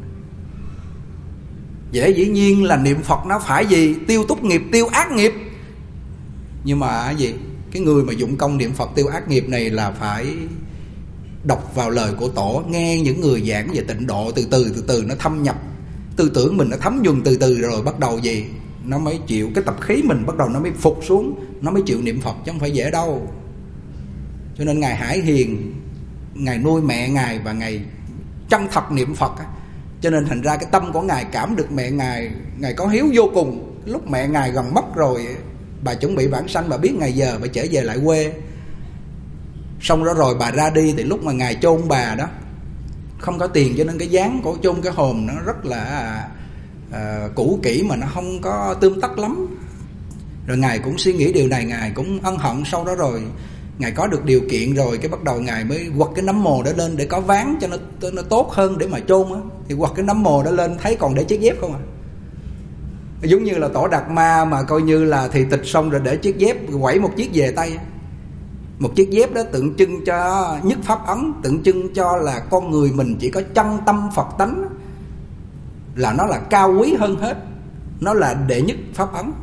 Dễ dĩ nhiên là niệm Phật nó phải gì? Tiêu túc nghiệp, tiêu ác nghiệp. Nhưng mà gì? Cái người mà dụng công niệm Phật tiêu ác nghiệp này là phải đọc vào lời của Tổ, nghe những người giảng về tịnh độ, từ từ nó thâm nhập. Tư tưởng mình nó thấm nhuần từ từ rồi bắt đầu gì? Nó mới chịu, cái tập khí mình bắt đầu nó mới phục xuống, nó mới chịu niệm Phật, chứ không phải dễ đâu. Cho nên Ngài Hải Hiền, Ngài nuôi mẹ Ngài và Ngài chân thật niệm Phật. Cho nên thành ra cái tâm của Ngài cảm được mẹ Ngài, Ngài có hiếu vô cùng. Lúc mẹ Ngài gần mất rồi, bà chuẩn bị vãng sanh, bà biết ngày giờ bà trở về lại quê. Xong đó rồi bà ra đi, thì lúc mà Ngài chôn bà đó không có tiền, cho nên cái dáng của chôn cái hồn nó rất là cũ kỹ, mà nó không có tươm tất lắm. Rồi Ngài cũng suy nghĩ điều này, Ngài cũng ân hận. Sau đó rồi Ngài có được điều kiện rồi, cái bắt đầu Ngài mới quật cái nấm mồ đó lên để có ván cho nó tốt hơn để mà chôn á. Thì quật cái nấm mồ đó lên thấy còn để chiếc dép không à. Giống như là Tổ Đạt Ma mà coi như là thì tịch xong rồi để chiếc dép, quẩy một chiếc về tay. Một chiếc dép đó tượng trưng cho nhất pháp ấn, tượng trưng cho là con người mình chỉ có chân tâm Phật tánh, là nó là cao quý hơn hết, nó là đệ nhất pháp ấn.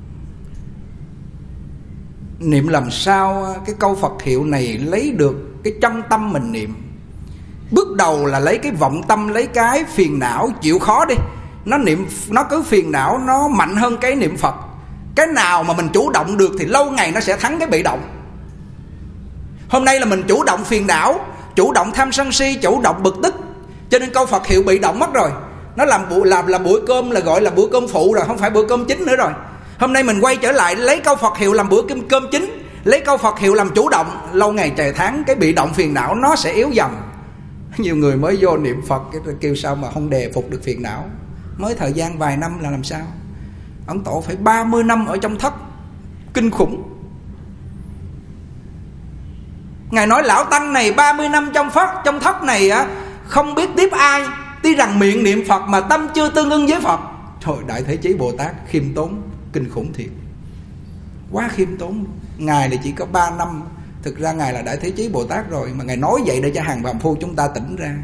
Niệm làm sao cái câu Phật hiệu này lấy được cái chân tâm mình niệm. Bước đầu là lấy cái vọng tâm, lấy cái phiền não chịu khó đi. Nó niệm, nó cứ phiền não nó mạnh hơn cái niệm Phật. Cái nào mà mình chủ động được thì lâu ngày nó sẽ thắng cái bị động. Hôm nay là mình chủ động phiền não, chủ động tham sân si, chủ động bực tức, cho nên câu Phật hiệu bị động mất rồi. Nó làm bữa cơm là gọi là bữa cơm phụ rồi, không phải bữa cơm chính nữa rồi. Hôm nay mình quay trở lại lấy câu Phật hiệu làm bữa cơm chính, lấy câu Phật hiệu làm chủ động. Lâu ngày trời tháng cái bị động phiền não nó sẽ yếu dần. Nhiều người mới vô niệm Phật kêu sao mà không đề phục được phiền não. Mới thời gian vài năm là làm sao? Ông Tổ phải 30 năm ở trong thất, kinh khủng. Ngài nói lão tăng này 30 năm trong thất này á, không biết tiếp ai. Tuy rằng miệng niệm Phật mà tâm chưa tương ưng với Phật. Trời, Đại Thế Chí Bồ Tát khiêm tốn kinh khủng thiệt, quá khiêm tốn. Ngài là chỉ có 3 năm, thực ra Ngài là Đại Thế Chí Bồ Tát rồi, mà Ngài nói vậy để cho hàng phàm phu chúng ta tỉnh ra.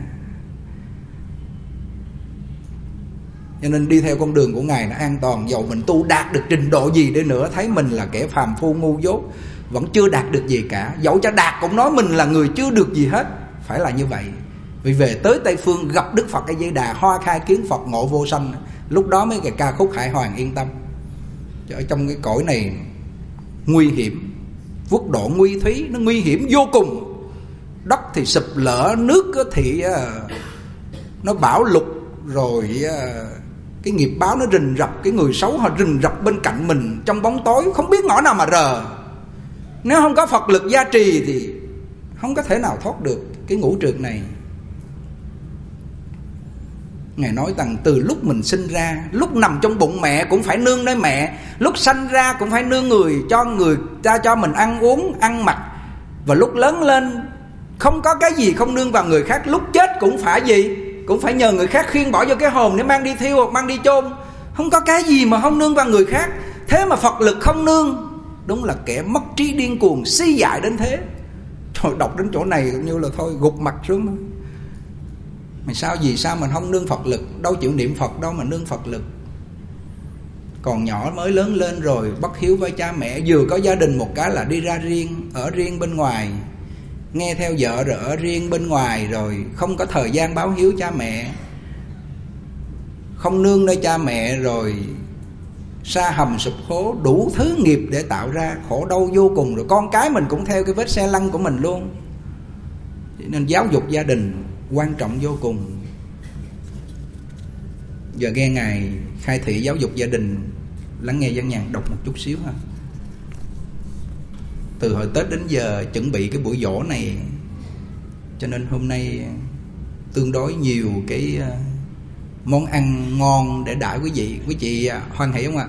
Cho nên đi theo con đường của Ngài nó an toàn. Dầu mình tu đạt được trình độ gì đi nữa, thấy mình là kẻ phàm phu ngu dốt, vẫn chưa đạt được gì cả. Dẫu cho đạt cũng nói mình là người chưa được gì hết. Phải là như vậy. Vì về tới Tây Phương gặp Đức Phật A Di Đà, hoa khai kiến Phật ngộ vô sanh, lúc đó mới cái ca khúc Hải Hoàng yên tâm. Ở trong cái cõi này nguy hiểm, quốc độ nguy thúy, nó nguy hiểm vô cùng. Đất thì sụp lở, nước thì nó bão lụt, rồi cái nghiệp báo nó rình rập, cái người xấu họ rình rập bên cạnh mình trong bóng tối, không biết ngõ nào mà rờ. Nếu không có Phật lực gia trì thì không có thể nào thoát được cái ngũ trượt này. Ngài nói rằng từ lúc mình sinh ra, lúc nằm trong bụng mẹ cũng phải nương nơi mẹ, lúc sanh ra cũng phải nương người ta cho mình ăn uống, ăn mặc. Và lúc lớn lên không có cái gì không nương vào người khác. Lúc chết cũng phải gì? Cũng phải nhờ người khác khiêng bỏ vô cái hồn để mang đi thiêu hoặc mang đi chôn. Không có cái gì mà không nương vào người khác. Thế mà Phật lực không nương, đúng là kẻ mất trí điên cuồng, si dại đến thế. Trời, đọc đến chỗ này cũng như là thôi gục mặt xuống. Mà sao gì sao mình không nương Phật lực? Đâu chịu niệm Phật đâu mà nương Phật lực. Còn nhỏ mới lớn lên rồi bất hiếu với cha mẹ, vừa có gia đình một cái là đi ra riêng, ở riêng bên ngoài, nghe theo vợ rồi ở riêng bên ngoài, rồi không có thời gian báo hiếu cha mẹ, không nương nơi cha mẹ, rồi sa hầm sụp hố, đủ thứ nghiệp để tạo ra, khổ đau vô cùng. Rồi con cái mình cũng theo cái vết xe lăn của mình luôn. Nên giáo dục gia đình quan trọng vô cùng. Giờ nghe Ngài khai thị giáo dục gia đình, lắng nghe Văn Nhàn đọc một chút xíu ha. Từ hồi Tết đến giờ chuẩn bị cái buổi dỗ này, cho nên hôm nay tương đối nhiều cái món ăn ngon để đãi quý vị. Quý chị hoan hỷ không ạ?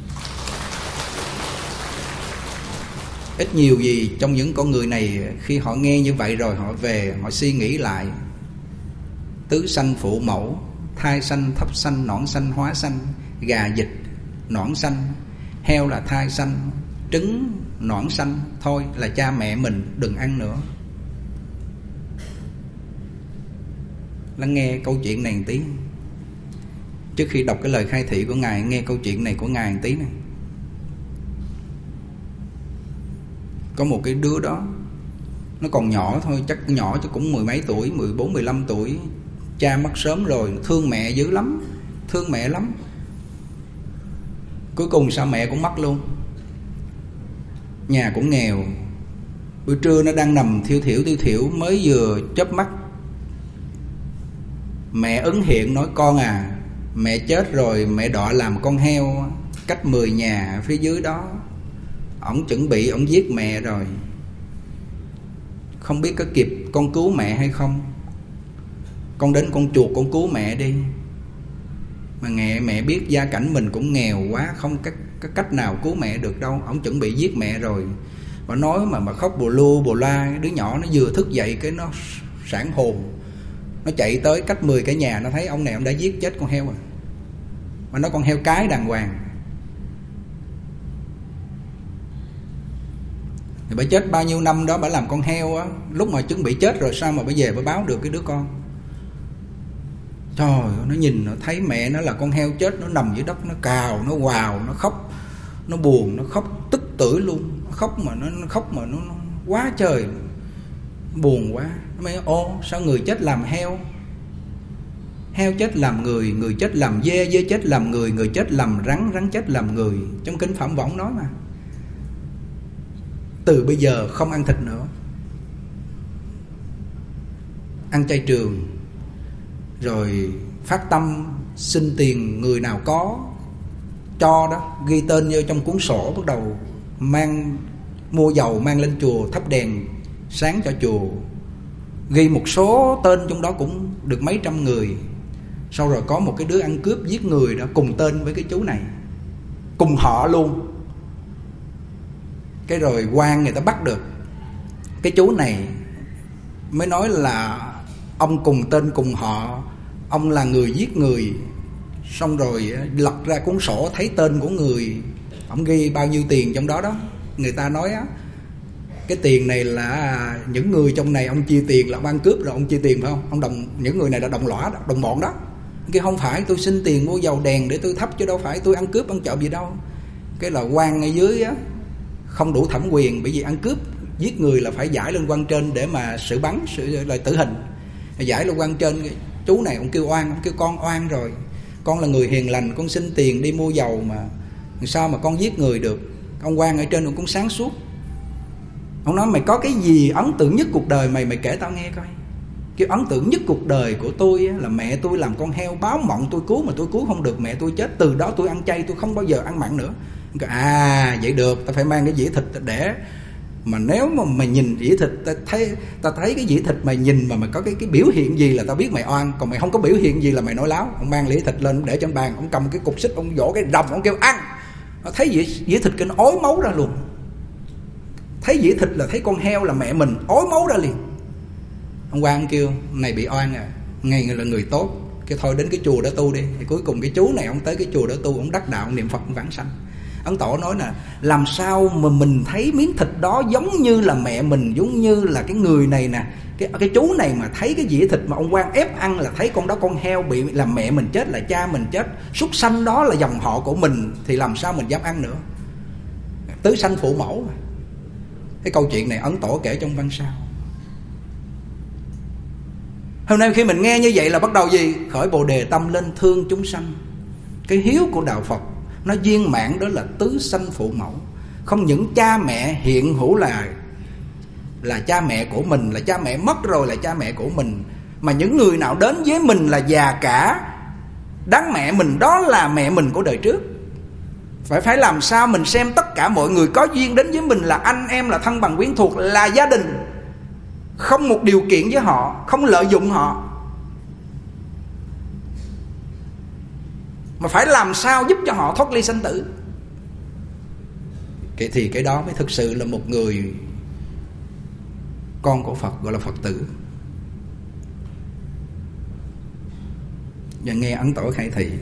Ít nhiều gì trong những con người này, khi họ nghe như vậy rồi họ về họ suy nghĩ lại. Tứ sanh phụ mẫu, thai sanh, thấp sanh, nõn sanh, hóa sanh, gà vịt nõn sanh, heo là thai sanh, trứng nõn sanh, thôi là cha mẹ mình, đừng ăn nữa. Lắng nghe câu chuyện này một tí. Trước khi đọc cái lời khai thị của Ngài, nghe câu chuyện này của Ngài một tí này. Có một cái đứa đó, nó còn nhỏ thôi, chắc nhỏ chắc cũng mười mấy tuổi, 14, 15 tuổi. Cha mất sớm rồi, thương mẹ dữ lắm, thương mẹ lắm. Cuối cùng sao mẹ cũng mất luôn. Nhà cũng nghèo. Buổi trưa nó đang nằm thiêu thiểu, mới vừa chớp mắt, mẹ ứng hiện nói: con à, mẹ chết rồi, mẹ đọa làm con heo cách 10 nhà phía dưới đó. Ổng chuẩn bị ổng giết mẹ rồi, không biết có kịp con cứu mẹ hay không. Con đến con chuộc con cứu mẹ đi. Mà mẹ biết gia cảnh mình cũng nghèo quá, không có cách nào cứu mẹ được đâu. Ổng chuẩn bị giết mẹ rồi. Bà nói mà khóc bồ lu bồ la. Đứa nhỏ nó vừa thức dậy cái nó sản hồn, nó chạy tới cách 10 cái nhà, nó thấy ông này ông đã giết chết con heo rồi. Mà nó con heo cái đàng hoàng. Thì bà chết bao nhiêu năm đó bà làm con heo á, lúc mà chuẩn bị chết rồi sao mà bà về bà báo được cái đứa con. Trời ơi, nó nhìn nó thấy mẹ nó là con heo chết, nó nằm dưới đất, nó cào, nó gào, nó khóc, nó buồn, nó khóc tức tưởi luôn. Nó khóc mà nó quá trời, buồn quá. Nó mới ô sao người chết làm heo, heo chết làm người, người chết làm dê, dê chết làm người, người chết làm rắn, rắn chết làm người. Trong kinh Phạm Võng nói mà. Từ bây giờ không ăn thịt nữa. ăn chay trường, rồi phát tâm xin tiền người nào có cho đó, ghi tên vô trong cuốn sổ, bắt đầu mua dầu mang lên chùa thắp đèn sáng cho chùa, ghi một số tên trong đó cũng được mấy trăm người. Sau rồi có một cái đứa ăn cướp giết người đó cùng tên với cái chú này, cùng họ luôn. Cái rồi quan người ta bắt được cái chú này, mới nói là ông cùng tên cùng họ, ông là người giết người. Xong rồi lật ra cuốn sổ thấy tên của người, ông ghi bao nhiêu tiền trong đó đó. Người ta nói á, cái tiền này là những người trong này ông chia tiền, là ông ăn cướp rồi ông chia tiền phải không? Những người này là đồng lõa đó, đồng bọn đó. Cái không phải tôi xin tiền mua dầu đèn để tôi thắp, chứ đâu phải tôi ăn cướp ăn trộm gì đâu. Cái là quan ở dưới á không đủ thẩm quyền, bởi vì ăn cướp giết người là phải giải lên quan trên để mà xử bắn, là tử hình. Giải lên quan trên, chú này ông kêu oan, ông kêu con oan rồi, con là người hiền lành, con xin tiền đi mua dầu mà sao mà con giết người được. Ông quan ở trên ông cũng sáng suốt, ông nói mày có cái gì ấn tượng nhất cuộc đời mày kể tao nghe coi. Cái ấn tượng nhất cuộc đời của tôi là mẹ tôi làm con heo báo mộng tôi cứu, mà tôi cứu không được, mẹ tôi chết. Từ đó tôi ăn chay, tôi không bao giờ ăn mặn nữa. Vậy được, ta phải mang cái dĩa thịt để mà nếu mà mày nhìn dĩa thịt, ta thấy cái dĩa thịt mày nhìn mà mày có cái biểu hiện gì là tao biết mày oan. Còn mày không có biểu hiện gì là mày nói láo. Ông mang dĩa thịt lên để trên bàn, ông cầm cái cục xích, ông vỗ cái rồng, ông kêu ăn. Nó thấy dĩa thịt cái nó ói máu ra luôn. Thấy dĩa thịt là thấy con heo là mẹ mình, ói máu ra liền. Ông quan kêu này bị oan à, ngay là người tốt, cái thôi đến cái chùa đó tu đi. Thì cuối cùng cái chú này ông tới cái chùa đó tu, ông đắc đạo, ông niệm Phật, ông vãng sanh. Ấn Tổ nói là làm sao mà mình thấy miếng thịt đó giống như là mẹ mình, giống như là cái người này nè, cái chú này mà thấy cái dĩa thịt mà ông quan ép ăn là thấy con đó con heo bị là mẹ mình chết, là cha mình chết, súc sanh đó là dòng họ của mình, thì làm sao mình dám ăn nữa. Tứ sanh phụ mẫu mà. Cái câu chuyện này Ấn Tổ kể trong văn sao. Hôm nay khi mình nghe như vậy là bắt đầu gì? Khởi Bồ Đề tâm lên thương chúng sanh. Cái hiếu của đạo Phật nó viên mãn đó là tứ sanh phụ mẫu. Không những cha mẹ hiện hữu là cha mẹ của mình, là cha mẹ mất rồi là cha mẹ của mình, mà những người nào đến với mình là già cả đáng mẹ mình, đó là mẹ mình của đời trước. Phải làm sao mình xem tất cả mọi người có duyên đến với mình là anh em, là thân bằng quyến thuộc, là gia đình, không một điều kiện với họ, không lợi dụng họ, mà phải làm sao giúp cho họ thoát ly sanh tử. Thì cái đó mới thực sự là một người con của Phật, gọi là Phật tử. Và nghe Ấn Tổ khai thị: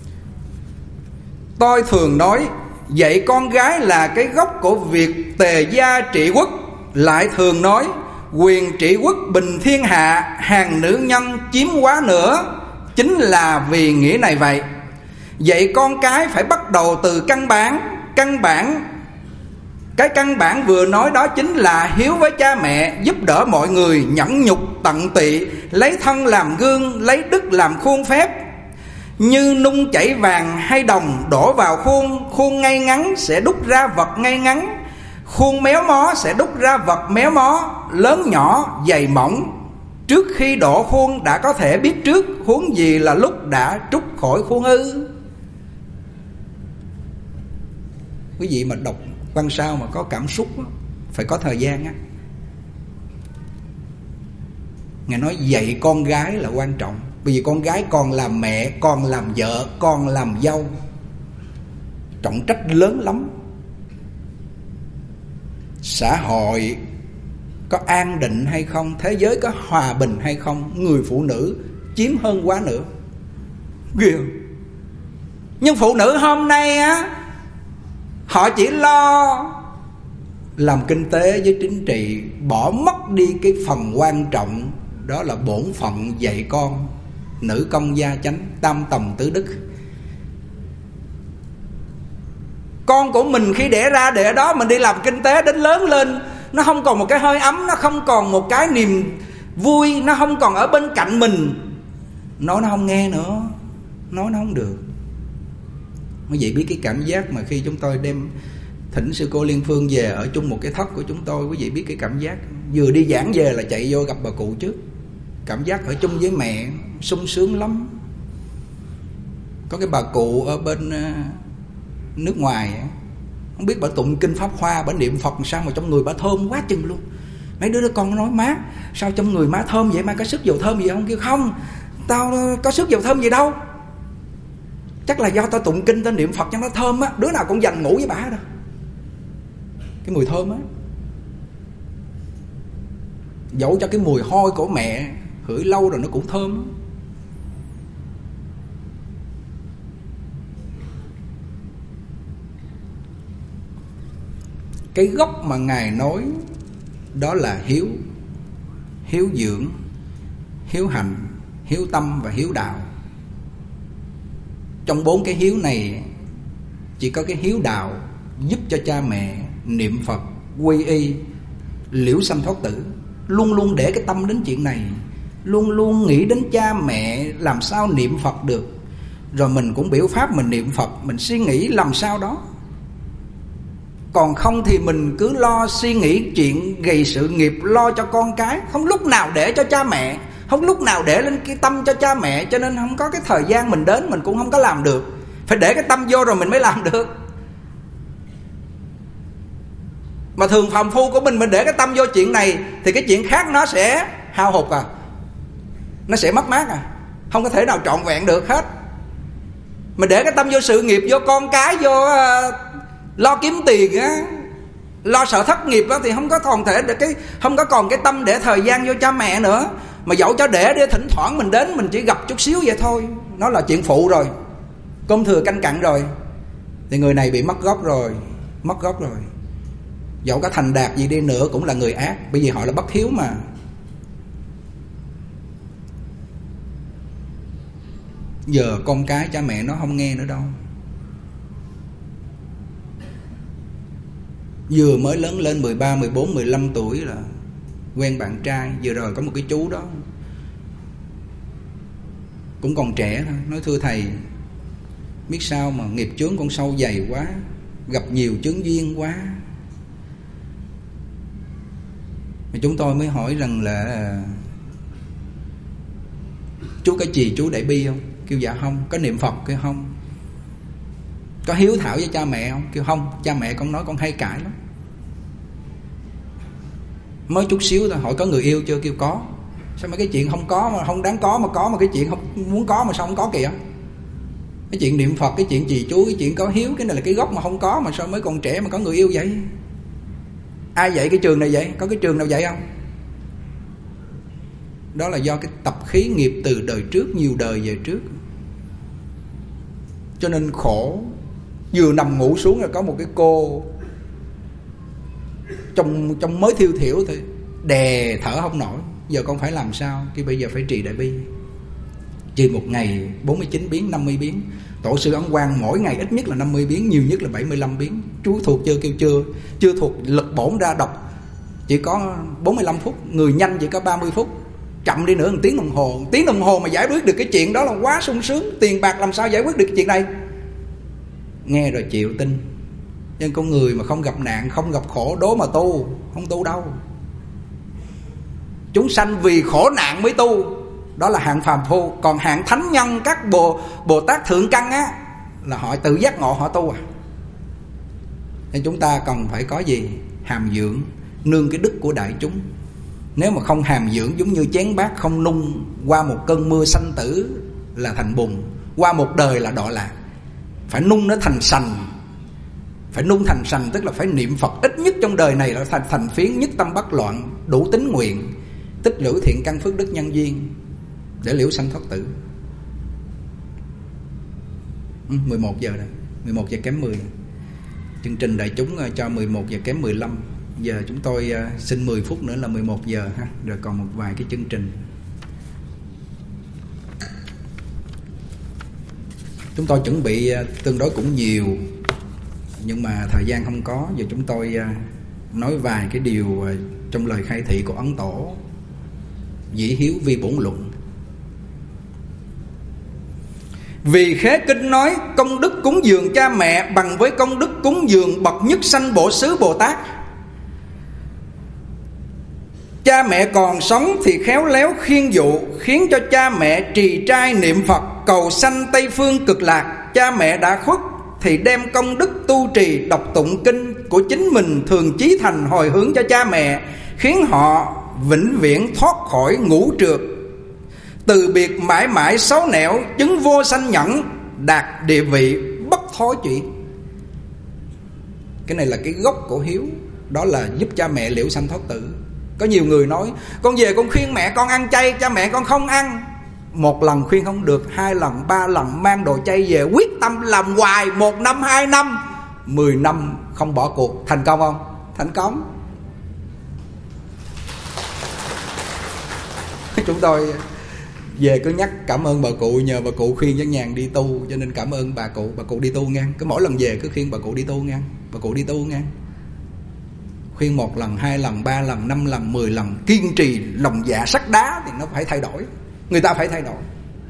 tôi thường nói dạy con gái là cái gốc của việc tề gia trị quốc, lại thường nói quyền trị quốc bình thiên hạ, hàng nữ nhân chiếm quá nữa, chính là vì nghĩa này vậy. Dạy con cái phải bắt đầu từ căn bản. Cái căn bản vừa nói đó chính là hiếu với cha mẹ, giúp đỡ mọi người, nhẫn nhục tận tụy, lấy thân làm gương, lấy đức làm khuôn phép. Như nung chảy vàng hay đồng đổ vào khuôn ngay ngắn sẽ đúc ra vật ngay ngắn, khuôn méo mó sẽ đúc ra vật méo mó, lớn nhỏ dày mỏng. Trước khi đổ khuôn đã có thể biết trước, huống gì là lúc đã trút khỏi khuôn ư. Quý vị mà đọc văn sao mà có cảm xúc đó, phải có thời gian á. Ngài nói dạy con gái là quan trọng, bởi vì con gái còn làm mẹ, còn làm vợ, còn làm dâu, trọng trách lớn lắm. Xã hội có an định hay không, thế giới có hòa bình hay không, người phụ nữ chiếm hơn quá nữa, ghê. Nhưng phụ nữ hôm nay á, họ chỉ lo làm kinh tế với chính trị, bỏ mất đi cái phần quan trọng, đó là bổn phận dạy con. Nữ công gia chánh, tam tòng tứ đức. Con của mình khi đẻ ra để ở đó mình đi làm kinh tế, đến lớn lên nó không còn một cái hơi ấm, nó không còn một cái niềm vui, nó không còn ở bên cạnh mình, nói nó không nghe nữa, nói nó không được. Quý vị biết cái cảm giác mà khi chúng tôi đem thỉnh sư cô Liên Phương về ở chung một cái thất của chúng tôi, quý vị biết cái cảm giác vừa đi giảng về là chạy vô gặp bà cụ trước. Cảm giác ở chung với mẹ sung sướng lắm. Có cái bà cụ ở bên nước ngoài, không biết bà tụng kinh Pháp Hoa, bà niệm Phật sao mà trong người bà thơm quá chừng luôn. Mấy đứa con nói: má sao trong người má thơm vậy, má có sức dầu thơm gì không? Kêu không, tao có sức dầu thơm gì đâu, chắc là do tao tụng kinh tao niệm Phật cho nó thơm á. Đứa nào cũng dành ngủ với bà đó, cái mùi thơm á. Dẫu cho cái mùi hôi của mẹ hửi lâu rồi nó cũng thơm. Cái gốc mà Ngài nói đó là hiếu. Hiếu dưỡng, hiếu hành, hiếu tâm và hiếu đạo. Trong 4 cái hiếu này, chỉ có cái hiếu đạo giúp cho cha mẹ niệm Phật, quy y, liễu sanh thoát tử. Luôn luôn để cái tâm đến chuyện này, luôn luôn nghĩ đến cha mẹ làm sao niệm Phật được. Rồi mình cũng biểu pháp mình niệm Phật, mình suy nghĩ làm sao đó. Còn không thì mình cứ lo suy nghĩ chuyện gầy sự nghiệp, lo cho con cái, không lúc nào để cho cha mẹ, không lúc nào để lên cái tâm cho cha mẹ. Cho nên không có cái thời gian mình đến, mình cũng không có làm được. Phải để cái tâm vô rồi mình mới làm được. Mà thường phàm phu của mình để cái tâm vô chuyện này thì cái chuyện khác nó sẽ hao hụt à, nó sẽ mất mát à, không có thể nào trọn vẹn được hết. Mình để cái tâm vô sự nghiệp, vô con cái, vô lo kiếm tiền á, lo sợ thất nghiệp đó, thì không có còn thể để không có còn cái tâm để thời gian vô cha mẹ nữa. Mà dẫu cho để thỉnh thoảng mình đến, mình chỉ gặp chút xíu vậy thôi, nó là chuyện phụ rồi, cơm thừa canh cặn rồi, thì người này bị mất gốc rồi, mất gốc rồi. Dẫu có thành đạt gì đi nữa cũng là người ác, bởi vì họ là bất hiếu mà. Giờ con cái cha mẹ nó không nghe nữa đâu. Vừa mới lớn lên 13, 14, 15 tuổi là quen bạn trai. Vừa rồi có một cái chú đó cũng còn trẻ thôi, nói: thưa thầy, biết sao mà nghiệp chướng con sâu dày quá, gặp nhiều chướng duyên quá. Thì chúng tôi mới hỏi rằng là: chú có trì chú Đại Bi không? Kêu dạ không. Có niệm Phật? Kêu không. Có hiếu thảo với cha mẹ không? Kêu không. Cha mẹ con nói con hay cãi lắm. Mới chút xíu thôi hỏi có người yêu chưa? Kêu có. Sao mấy cái chuyện không có mà không đáng có mà có, mà cái chuyện không muốn có mà sao không có kìa. Cái chuyện niệm Phật, cái chuyện trì chú, cái chuyện có hiếu, cái này là cái gốc mà không có, mà sao mới còn trẻ mà có người yêu vậy? Ai dạy cái trường này vậy? Có cái trường nào dạy không? Đó là do cái tập khí nghiệp từ đời trước, nhiều đời về trước. Cho nên khổ. Vừa nằm ngủ xuống là có một cái cô trong mới thiêu thiểu thôi, đè thở không nổi. Giờ con phải làm sao? Cái bây giờ phải trì Đại Bi. Trì một ngày 49 biến, 50 biến. Tổ sư Ấn Quang mỗi ngày ít nhất là 50 biến, nhiều nhất là 75 biến. Chú thuộc chưa? Kêu chưa thuộc. Lực bổn ra đọc chỉ có 45 phút, người nhanh chỉ có 30 phút, chậm đi nữa 1 tiếng đồng hồ. 1 tiếng đồng hồ mà giải quyết được cái chuyện đó là quá sung sướng. Tiền bạc làm sao giải quyết được cái chuyện này? Nghe rồi chịu tin. Nhưng con người mà không gặp nạn, không gặp khổ đố mà tu, không tu đâu. Chúng sanh vì khổ nạn mới tu, đó là hạng phàm phu. Còn hạng thánh nhân, các Bồ Tát thượng căn á, là họ tự giác ngộ, họ tu à. Nên chúng ta cần phải có gì? Hàm dưỡng, nương cái đức của đại chúng. Nếu mà không hàm dưỡng, giống như chén bát không nung, qua một cơn mưa sanh tử là thành bùn, qua một đời là đọa lạc. Phải nung nó thành sành. Phải nung thành sành, tức là phải niệm Phật ít nhất trong đời này là thành phiến, nhất tâm bất loạn, đủ tín nguyện, tích lũy thiện căn phước đức nhân duyên để liễu sanh thoát tử. 11 giờ rồi, 11 giờ kém 10. Chương trình đại chúng cho 11 giờ kém 15. Giờ chúng tôi xin 10 phút nữa là 11 giờ ha. Rồi còn một vài cái chương trình. Chúng tôi chuẩn bị tương đối cũng nhiều, nhưng mà thời gian không có. Giờ chúng tôi nói vài cái điều trong lời khai thị của Ấn Tổ. Dĩ hiếu vi bổn luận. Vì khế kinh nói công đức cúng dường cha mẹ bằng với công đức cúng dường bậc nhất sanh Bổ Xứ Bồ Tát. Cha mẹ còn sống thì khéo léo khiên dụ, khiến cho cha mẹ trì trai niệm Phật, cầu sanh Tây Phương Cực Lạc. Cha mẹ đã khuất thì đem công đức tu trì, đọc tụng kinh của chính mình thường chí thành hồi hướng cho cha mẹ, khiến họ vĩnh viễn thoát khỏi ngũ trược, từ biệt mãi mãi xấu nẻo, chứng vô sanh nhẫn, đạt địa vị bất thối chuyển. Cái này là cái gốc của hiếu, đó là giúp cha mẹ liễu sanh thoát tử. Có nhiều người nói con về con khuyên mẹ con ăn chay, cha mẹ con không ăn. Một lần khuyên không được, 2 lần 3 lần mang đồ chay về, quyết tâm làm hoài, 1 năm 2 năm 10 năm không bỏ cuộc. Thành công không? Thành công. Chúng tôi về cứ nhắc cảm ơn bà cụ, nhờ bà cụ khuyên Văn Nhàn đi tu, cho nên cảm ơn bà cụ đi tu nghe. Cứ mỗi lần về cứ khuyên bà cụ đi tu nghe, bà cụ đi tu nghe. Khuyên 1 lần, 2 lần, 3 lần, 5 lần, 10 lần, kiên trì, lòng dạ sắt đá thì nó phải thay đổi. Người ta phải thay đổi.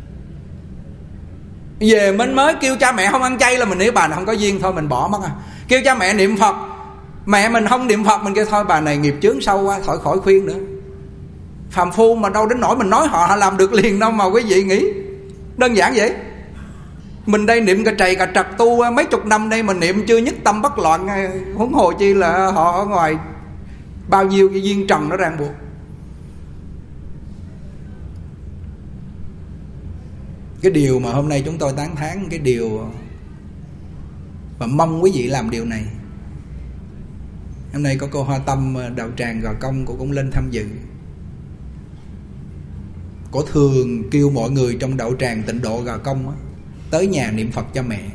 Về mình mới kêu cha mẹ không ăn chay là mình nghĩ bà này không có duyên, thôi mình bỏ mất à. Kêu cha mẹ niệm Phật, mẹ mình không niệm Phật, mình kêu thôi bà này nghiệp chướng sâu quá, khỏi khuyên nữa. Phàm phu mà đâu đến nỗi mình nói họ làm được liền đâu mà quý vị nghĩ. Đơn giản vậy. Mình đây niệm cả trầy cả trật tu mấy chục năm đây mà niệm chưa nhất tâm bất loạn, huống hồ chi là họ ở ngoài bao nhiêu cái duyên trần nó ràng buộc. Cái điều mà hôm nay chúng tôi tán thán, cái điều mà mong quý vị làm điều này. Hôm nay có cô Hoa Tâm đạo tràng Gò Công, cô cũng lên tham dự. Cô thường kêu mọi người trong đạo tràng Tịnh Độ Gò Công tới nhà niệm Phật cho mẹ.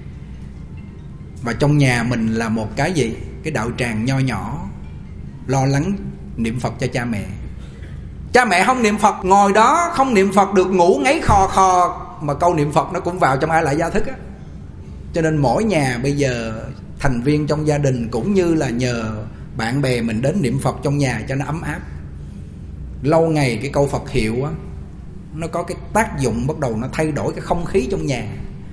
Và trong nhà mình là một cái gì? Cái đạo tràng nho nhỏ, lo lắng niệm Phật cho cha mẹ. Cha mẹ không niệm Phật, ngồi đó không niệm Phật được, ngủ ngáy khò khò, mà câu niệm Phật nó cũng vào trong ai lại gia thức á. Cho nên mỗi nhà bây giờ thành viên trong gia đình cũng như là nhờ bạn bè mình đến niệm Phật trong nhà cho nó ấm áp. Lâu ngày cái câu Phật hiệu á, nó có cái tác dụng bắt đầu nó thay đổi cái không khí trong nhà.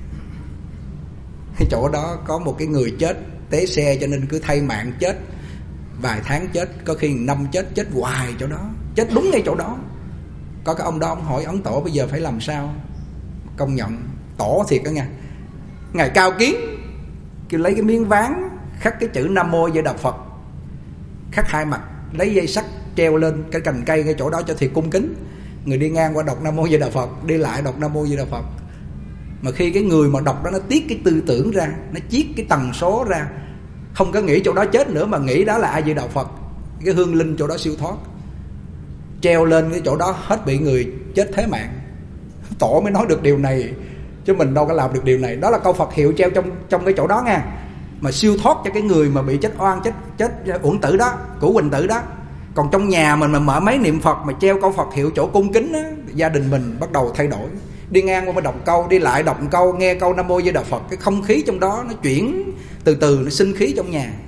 Cái chỗ đó có một cái người chết té xe, cho nên cứ thay mạng chết, vài tháng chết, có khi 5 chết hoài chỗ đó, chết đúng ngay chỗ đó. Có cái ông đó ông hỏi Ấn Tổ bây giờ phải làm sao. Công nhận tổ thiệt đó nha. Ngài Cao Kiến kêu lấy cái miếng ván khắc cái chữ Nam Mô Di Đà Phật, khắc 2 mặt, lấy dây sắt treo lên cái cành cây cái chỗ đó cho thiệt cung kính. Người đi ngang qua đọc Nam Mô Di Đà Phật, đi lại đọc Nam Mô Di Đà Phật. Mà khi cái người mà đọc đó nó tiết cái tư tưởng ra, nó chiết cái tần số ra, không có nghĩ chỗ đó chết nữa mà nghĩ đó là A Di Đà Phật, cái hương linh chỗ đó siêu thoát, treo lên cái chỗ đó hết bị người chết thế mạng. Tổ mới nói được điều này, chứ mình đâu có làm được điều này. Đó là câu Phật hiệu treo trong cái chỗ đó nha. Mà siêu thoát cho cái người mà bị chết oan, chết uổng tử đó, cửu huỳnh tử đó. Còn trong nhà mình mà mở máy niệm Phật mà treo câu Phật hiệu chỗ cung kính á, gia đình mình bắt đầu thay đổi. Đi ngang qua mới đọc câu, đi lại đọc câu, nghe câu Nam Mô Di Đà Phật, cái không khí trong đó nó chuyển từ từ, nó sinh khí trong nhà.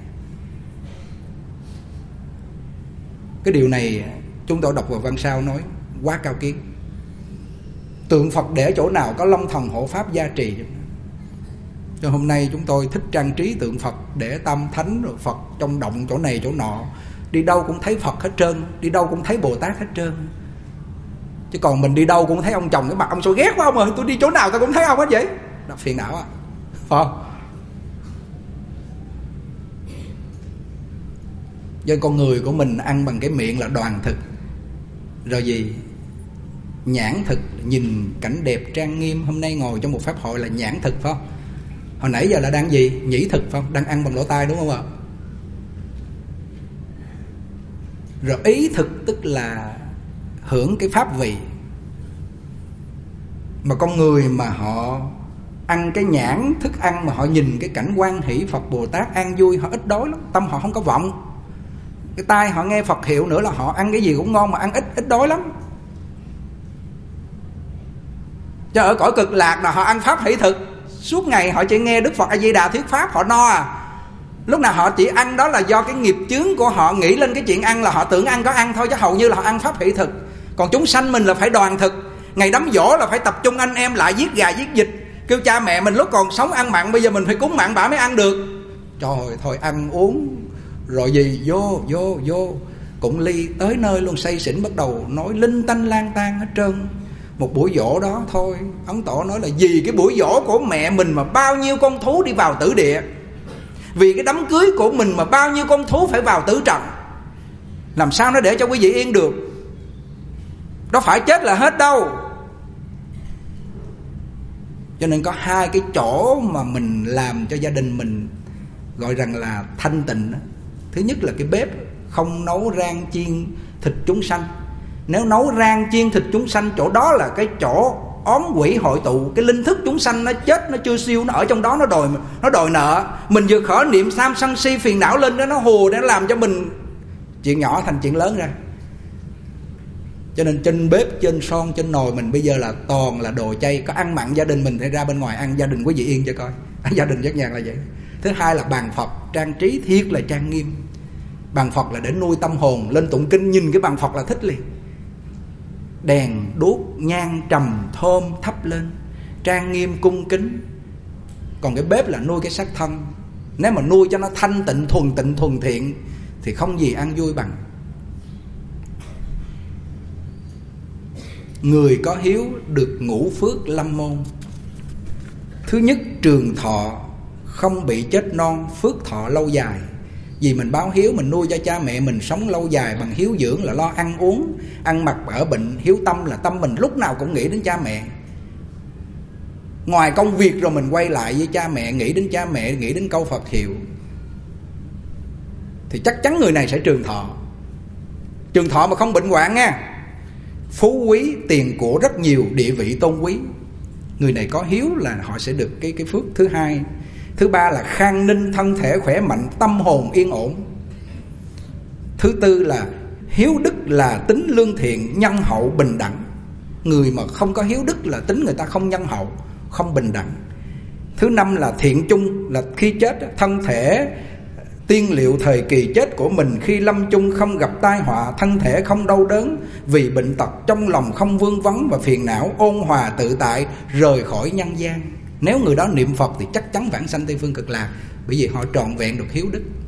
Cái điều này chúng tôi đọc vào văn sao nói quá cao kiến. Tượng Phật để chỗ nào có long thần hộ pháp gia trì. Cho hôm nay chúng tôi thích trang trí tượng Phật để tam thánh rồi Phật trong động chỗ này chỗ nọ. Đi đâu cũng thấy Phật hết trơn, đi đâu cũng thấy Bồ Tát hết trơn. Chứ còn mình đi đâu cũng thấy ông chồng, cái mặt ông sao ghét quá ông ơi, tôi đi chỗ nào tôi cũng thấy ông hết vậy. Đó phiền não à, phải không? Do con người của mình ăn bằng cái miệng là đoàn thực, rồi gì nhãn thực, nhìn cảnh đẹp trang nghiêm. Hôm nay ngồi trong một pháp hội là nhãn thực phải không? Hồi nãy giờ là đang gì? Nhĩ thực phải không? Đang ăn bằng lỗ tai đúng không ạ? Rồi ý thực tức là hưởng cái pháp vị. Mà con người mà họ ăn cái nhãn thức ăn mà họ nhìn cái cảnh hoan hỷ Phật Bồ Tát an vui, họ ít đói lắm, tâm họ không có vọng. Cái tai họ nghe Phật hiệu nữa là họ ăn cái gì cũng ngon, mà ăn ít đói lắm. Cho ở cõi Cực Lạc là họ ăn pháp hỷ thực, suốt ngày họ chỉ nghe Đức Phật A Di Đà thuyết pháp, họ no à. Lúc nào họ chỉ ăn đó là do cái nghiệp chướng của họ, nghĩ lên cái chuyện ăn là họ tưởng ăn có ăn thôi, chứ hầu như là họ ăn pháp hỷ thực. Còn chúng sanh mình là phải đoàn thực. Ngày đám giỗ là phải tập trung anh em lại giết gà giết vịt. Kêu cha mẹ mình lúc còn sống ăn mặn, bây giờ mình phải cúng mặn bả mới ăn được. Trời thôi ăn uống rồi gì vô cụng ly, tới nơi luôn say xỉn bắt đầu nói linh tanh lang tan hết trơn. Một buổi giỗ đó thôi, Ấn Tổ nói là vì cái buổi giỗ của mẹ mình mà bao nhiêu con thú đi vào tử địa, vì cái đám cưới của mình mà bao nhiêu con thú phải vào tử trận. Làm sao nó để cho quý vị yên được? Đó phải chết là hết đâu. Cho nên có hai cái chỗ mà mình làm cho gia đình mình gọi rằng là thanh tịnh. Thứ nhất là cái bếp không nấu rang chiên thịt chúng sanh. Nếu nấu rang chiên thịt chúng sanh, chỗ đó là cái chỗ óm quỷ hội tụ. Cái linh thức chúng sanh nó chết, nó chưa siêu, nó ở trong đó, nó đòi nợ. Mình vừa khởi niệm tham sân si phiền não lên đó, nó hùa để làm cho mình chuyện nhỏ thành chuyện lớn ra. Cho nên trên bếp, trên son, trên nồi mình bây giờ là toàn là đồ chay. Có ăn mặn gia đình mình thì ra bên ngoài ăn, gia đình quý vị yên cho coi. Gia đình rất nhàn là vậy. Thứ hai là bàn Phật trang trí thiệt là trang nghiêm. Bàn Phật là để nuôi tâm hồn. Lên tụng kinh nhìn cái bàn Phật là thích liền. Đèn đuốc nhang trầm thơm thắp lên, trang nghiêm cung kính. Còn cái bếp là nuôi cái xác thân. Nếu mà nuôi cho nó thanh tịnh thuần thiện thì không gì ăn vui bằng. Người có hiếu được ngũ phước lâm môn. Thứ nhất, trường thọ, không bị chết non, phước thọ lâu dài. Vì mình báo hiếu, mình nuôi cho cha mẹ mình sống lâu dài bằng hiếu dưỡng, là lo ăn uống, ăn mặc, ở bệnh. Hiếu tâm là tâm mình lúc nào cũng nghĩ đến cha mẹ. Ngoài công việc rồi mình quay lại với cha mẹ, nghĩ đến cha mẹ, nghĩ đến câu Phật hiệu, thì chắc chắn người này sẽ trường thọ. Trường thọ mà không bệnh hoạn nha. Phú quý, tiền của rất nhiều, địa vị tôn quý. Người này có hiếu là họ sẽ được cái phước thứ hai. Thứ ba là khang ninh, thân thể khỏe mạnh, tâm hồn yên ổn. Thứ tư là hiếu đức là tính lương thiện, nhân hậu, bình đẳng. Người mà không có hiếu đức là tính người ta không nhân hậu, không bình đẳng. Thứ năm là thiện chung, là khi chết thân thể tiên liệu thời kỳ chết của mình, khi lâm chung không gặp tai họa, thân thể không đau đớn vì bệnh tật, trong lòng không vương vấn và phiền não, ôn hòa tự tại, rời khỏi nhân gian. Nếu người đó niệm Phật thì chắc chắn vãng sanh Tây Phương Cực Lạc, bởi vì họ trọn vẹn được hiếu đức.